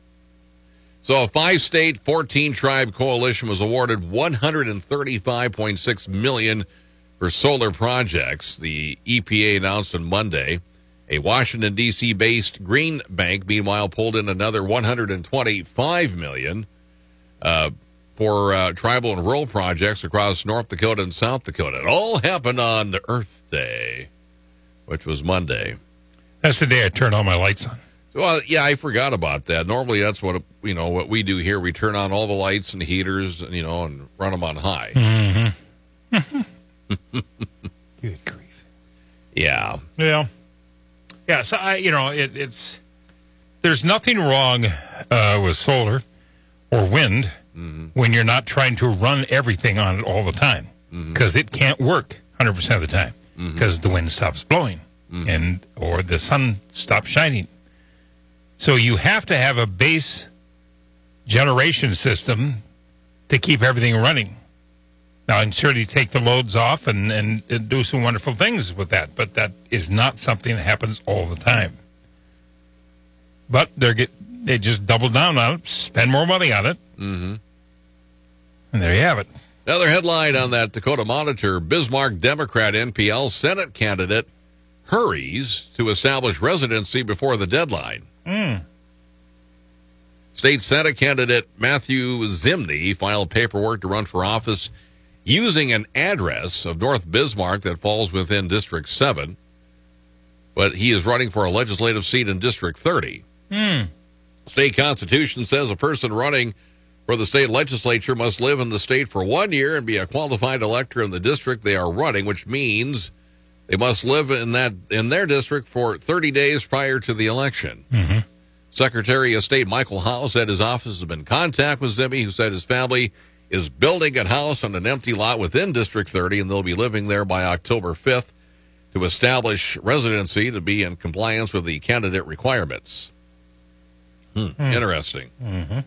Speaker 1: So a five-state, fourteen-tribe coalition was awarded one hundred thirty-five point six million dollars for solar projects. The E P A announced on Monday. A Washington, D C-based Green Bank, meanwhile, pulled in another one hundred twenty-five million dollars uh, for uh, tribal and rural projects across North Dakota and South Dakota. It all happened on the Earth Day, which was Monday.
Speaker 8: That's the day I turned all my lights on.
Speaker 1: Well, yeah, I forgot about that. Normally, that's what you know. What we do here, we turn on all the lights and heaters, you know, and run them on high.
Speaker 8: Mm-hmm. Good grief!
Speaker 1: Yeah.
Speaker 8: Yeah. Yeah. So I, you know, it, it's there's nothing wrong uh, with solar or wind
Speaker 1: mm-hmm.
Speaker 8: when you're not trying to run everything on it all the time, because
Speaker 1: mm-hmm.
Speaker 8: it can't work one hundred percent of the time because
Speaker 1: mm-hmm.
Speaker 8: the wind stops blowing
Speaker 1: mm-hmm.
Speaker 8: and or the sun stops shining. So you have to have a base generation system to keep everything running. Now, I'm sure you take the loads off and, and, and do some wonderful things with that, but that is not something that happens all the time. But they get they just double down on it, spend more money on it,
Speaker 1: mm-hmm.
Speaker 8: and there you have it.
Speaker 1: Another headline on that Dakota Monitor, Bismarck Democrat N P L Senate candidate hurries to establish residency before the deadline.
Speaker 8: Mm.
Speaker 1: State Senate candidate Matthew Zimney filed paperwork to run for office using an address of North Bismarck that falls within District seven, but he is running for a legislative seat in District thirty.
Speaker 8: Mm.
Speaker 1: State Constitution says a person running for the state legislature must live in the state for one year and be a qualified elector in the district they are running, which means they must live in that in their district for thirty days prior to the election.
Speaker 8: Mm-hmm.
Speaker 1: Secretary of State Michael Howe said his office has been in contact with Zimmy, who said his family is building a house on an empty lot within District thirty, and they'll be living there by October fifth to establish residency to be in compliance with the candidate requirements. Hmm.
Speaker 8: Mm.
Speaker 1: Interesting.
Speaker 8: Mm-hmm.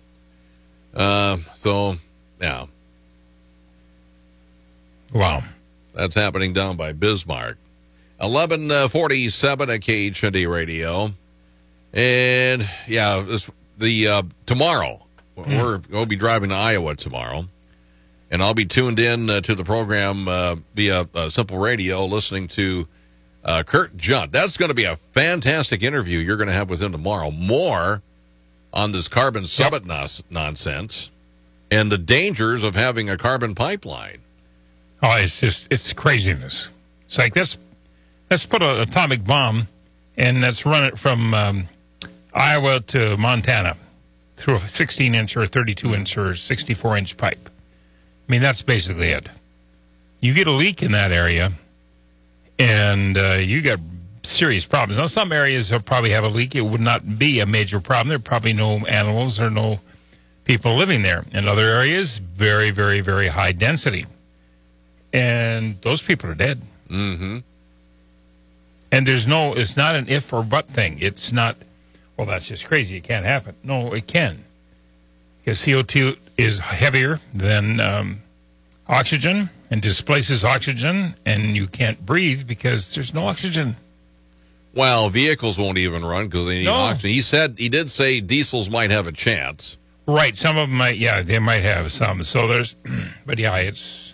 Speaker 1: Uh, so, yeah.
Speaker 8: Wow.
Speaker 1: That's happening down by Bismarck. eleven forty-seven at K H N D Radio. And, yeah, this, the uh, tomorrow, mm. we're going to be driving to Iowa tomorrow. And I'll be tuned in uh, to the program uh, via uh, Simple Radio, listening to uh, Kurt Junt. That's going to be a fantastic interview you're going to have with him tomorrow. More on this carbon summit yep. nos- nonsense and the dangers of having a carbon pipeline.
Speaker 8: Oh, it's just, it's craziness. It's like, let's, let's put an atomic bomb and let's run it from um, Iowa to Montana through a sixteen inch or thirty-two inch or sixty-four inch pipe. I mean, that's basically it. You get a leak in that area, and uh, you got serious problems. Now, some areas will probably have a leak. It would not be a major problem. There are probably no animals or no people living there. In other areas, very, very, very high density. And those people are dead.
Speaker 1: Mm-hmm.
Speaker 8: And there's no, it's not an if or but thing. It's not, well, that's just crazy. It can't happen. No, it can. Because C O two is heavier than um, oxygen and displaces oxygen, and you can't breathe because there's no oxygen.
Speaker 1: Well, vehicles won't even run because they need
Speaker 8: No.
Speaker 1: oxygen. He said, he did say diesels might have a chance.
Speaker 8: Right. Some of them might, yeah, they might have some. So there's, but yeah, it's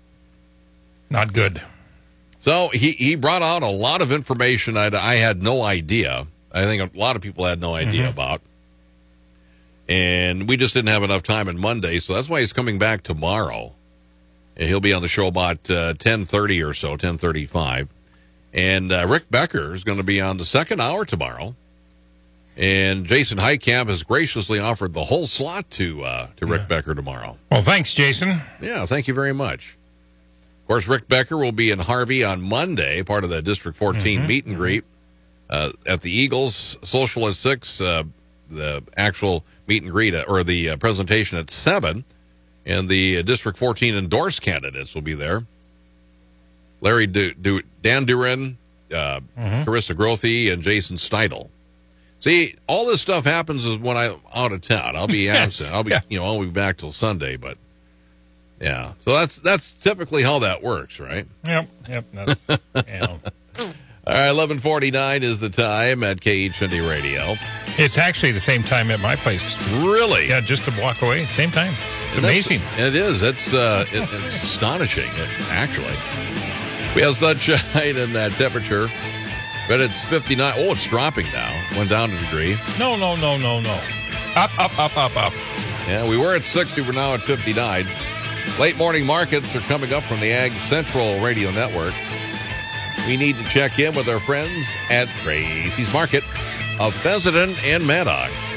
Speaker 8: not good.
Speaker 1: So he, he brought out a lot of information I, I had no idea. I think a lot of people had no idea
Speaker 8: Mhm.
Speaker 1: about. And we just didn't have enough time on Monday, so that's why he's coming back tomorrow. And he'll be on the show about uh, ten thirty or so, ten thirty-five. And uh, Rick Becker is going to be on the second hour tomorrow. And Jason Heitkamp has graciously offered the whole slot to uh, to Rick Becker tomorrow.
Speaker 8: Well, thanks, Jason.
Speaker 1: Yeah, thank you very much. Of course, Rick Becker will be in Harvey on Monday, part of the District fourteen
Speaker 8: Mhm.
Speaker 1: meet and greet uh, at the Eagles Social at six. Uh, the actual meet and greet, uh, or the uh, presentation at seven. And the uh, District fourteen endorsed candidates will be there. Larry du- du- Dan Durin, uh,
Speaker 8: Mhm.
Speaker 1: Carissa Grothe, and Jason Steidel. See, all this stuff happens is when I'm out of town. I'll be
Speaker 8: Yes.
Speaker 1: absent. I'll be,
Speaker 8: Yeah.
Speaker 1: you know, I'll be back till Sunday. But yeah, so that's that's typically how that works, right?
Speaker 8: Yep, yep. That's, yeah.
Speaker 1: All right, eleven forty-nine is the time at K H N D Radio.
Speaker 8: It's actually the same time at my place.
Speaker 1: Really?
Speaker 8: Yeah, just a block away. Same time. It's
Speaker 1: And that's-
Speaker 8: amazing.
Speaker 1: It is. It's uh, it, it's astonishing. It, actually, we have sunshine and that temperature, but it's fifty-nine. Oh, it's dropping now. Went down a degree.
Speaker 8: No, no, no, no, no. Up, up, up, up, up.
Speaker 1: Yeah, we were at sixty. We're now at fifty-nine. Late morning markets are coming up from the Ag Central Radio Network. We need to check in with our friends at Gracie's Market of Fessenden and Maddox.